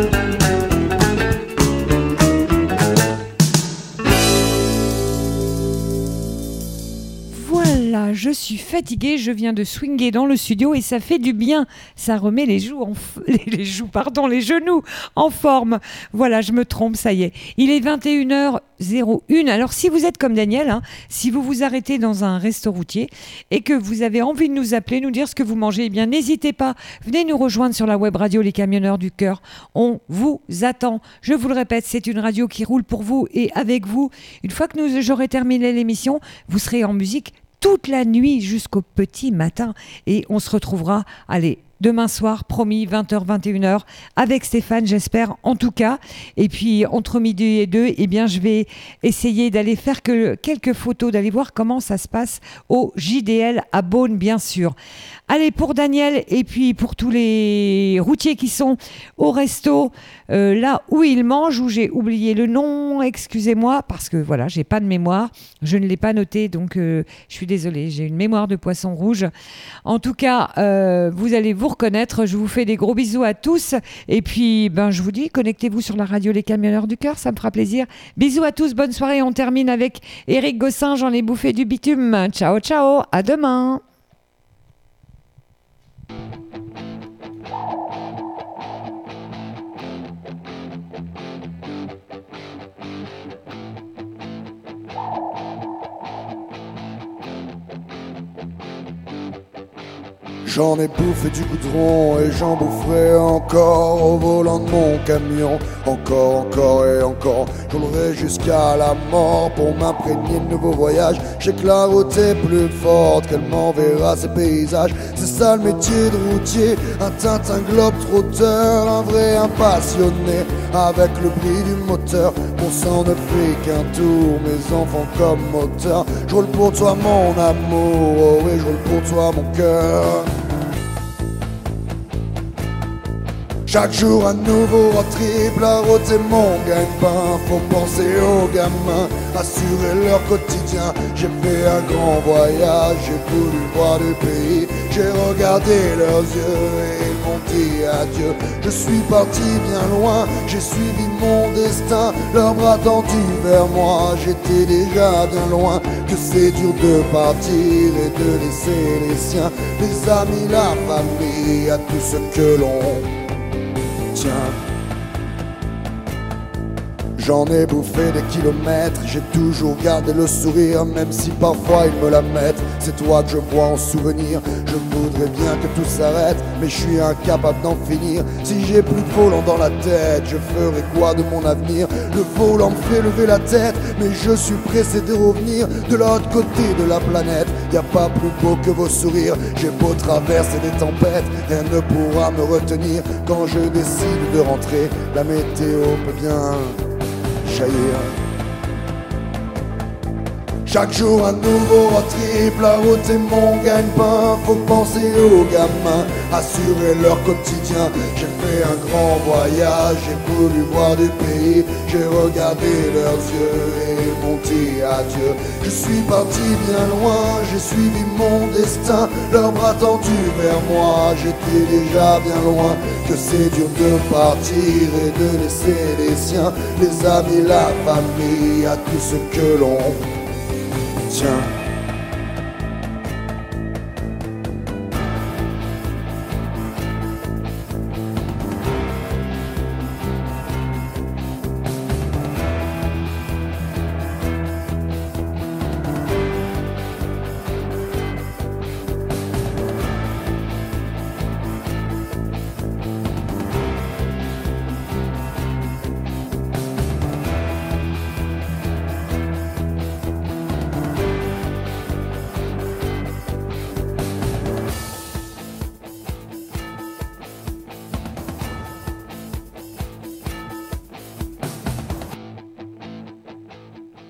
Speaker 2: Voilà, je suis fatiguée, je viens de swinger dans le studio et ça fait du bien. Ça remet les genoux en forme. Voilà, je me trompe, ça y est. Il est 21h01. Alors, si vous êtes comme Daniel, si vous vous arrêtez dans un resto routier et que vous avez envie de nous appeler, nous dire ce que vous mangez, eh bien, n'hésitez pas. Venez nous rejoindre sur la web radio Les Camionneurs du Cœur. On vous attend. Je vous le répète, c'est une radio qui roule pour vous et avec vous. Une fois que j'aurai terminé l'émission, vous serez en musique toute la nuit jusqu'au petit matin. Et on se retrouvera, allez, demain soir, promis, 20h, 21h, avec Stéphane, j'espère, en tout cas. Et puis, entre midi et 2, eh bien, je vais essayer d'aller faire quelques photos, d'aller voir comment ça se passe au JDL à Beaune, bien sûr. Allez, pour Daniel et puis pour tous les routiers qui sont au resto, là où ils mangent, où j'ai oublié le nom, excusez-moi, parce que voilà, j'ai pas de mémoire, je ne l'ai pas noté, donc je suis désolée, j'ai une mémoire de poisson rouge. En tout cas, vous allez vous reconnaître, je vous fais des gros bisous à tous, et puis je vous dis, connectez-vous sur la radio Les Camionneurs du Cœur, ça me fera plaisir. Bisous à tous, bonne soirée, on termine avec Éric Gossin, j'en ai bouffé du bitume. Ciao, ciao, à demain.
Speaker 1: J'en ai bouffé du goudron et j'en boufferai encore au volant de mon camion. Encore et encore, je roulerai jusqu'à la mort pour m'imprégner de nouveaux voyages. Je sais que la route est plus forte, qu'elle m'enverra ses paysages. C'est ça le métier de routier, un Tintin globe-trotteur, un vrai impassionné avec le bruit du moteur. Mon sang ne fait qu'un tour, mes enfants comme moteur. Je roule pour toi mon amour, oh oui, je roule pour toi mon cœur. Chaque jour un nouveau road trip, la route est mon gagne-pain. Faut penser aux gamins, assurer leur quotidien. J'ai fait un grand voyage, j'ai voulu voir le pays. J'ai regardé leurs yeux et ils m'ont dit adieu. Je suis parti bien loin, j'ai suivi mon destin. Leurs bras tendus vers moi, j'étais déjà bien loin. Que c'est dur de partir et de laisser les siens, les amis, la famille, à tout ce que l'on tient. J'en ai bouffé des kilomètres, j'ai toujours gardé le sourire, même si parfois ils me la mettent. C'est toi que je vois en souvenir, je voudrais bien que tout s'arrête, mais je suis incapable d'en finir. Si j'ai plus de volant dans la tête, je ferai quoi de mon avenir? Le volant me fait lever la tête, mais je suis pressé de revenir de l'autre côté de la planète. Y a pas plus beau que vos sourires, j'ai beau traverser des tempêtes, rien ne pourra me retenir. Quand je décide de rentrer, la météo peut bien jaillir. Chaque jour un nouveau road trip, la route est mon gagne-pain. Faut penser aux gamins, assurer leur quotidien. J'ai fait un grand voyage, j'ai voulu voir du pays. J'ai regardé leurs yeux et ils m'ont dit adieu. Je suis parti bien loin, j'ai suivi mon destin. Leurs bras tendus vers moi, j'étais déjà bien loin. Que c'est dur de partir et de laisser les siens, les amis, la famille, à tout ce que l'on tient.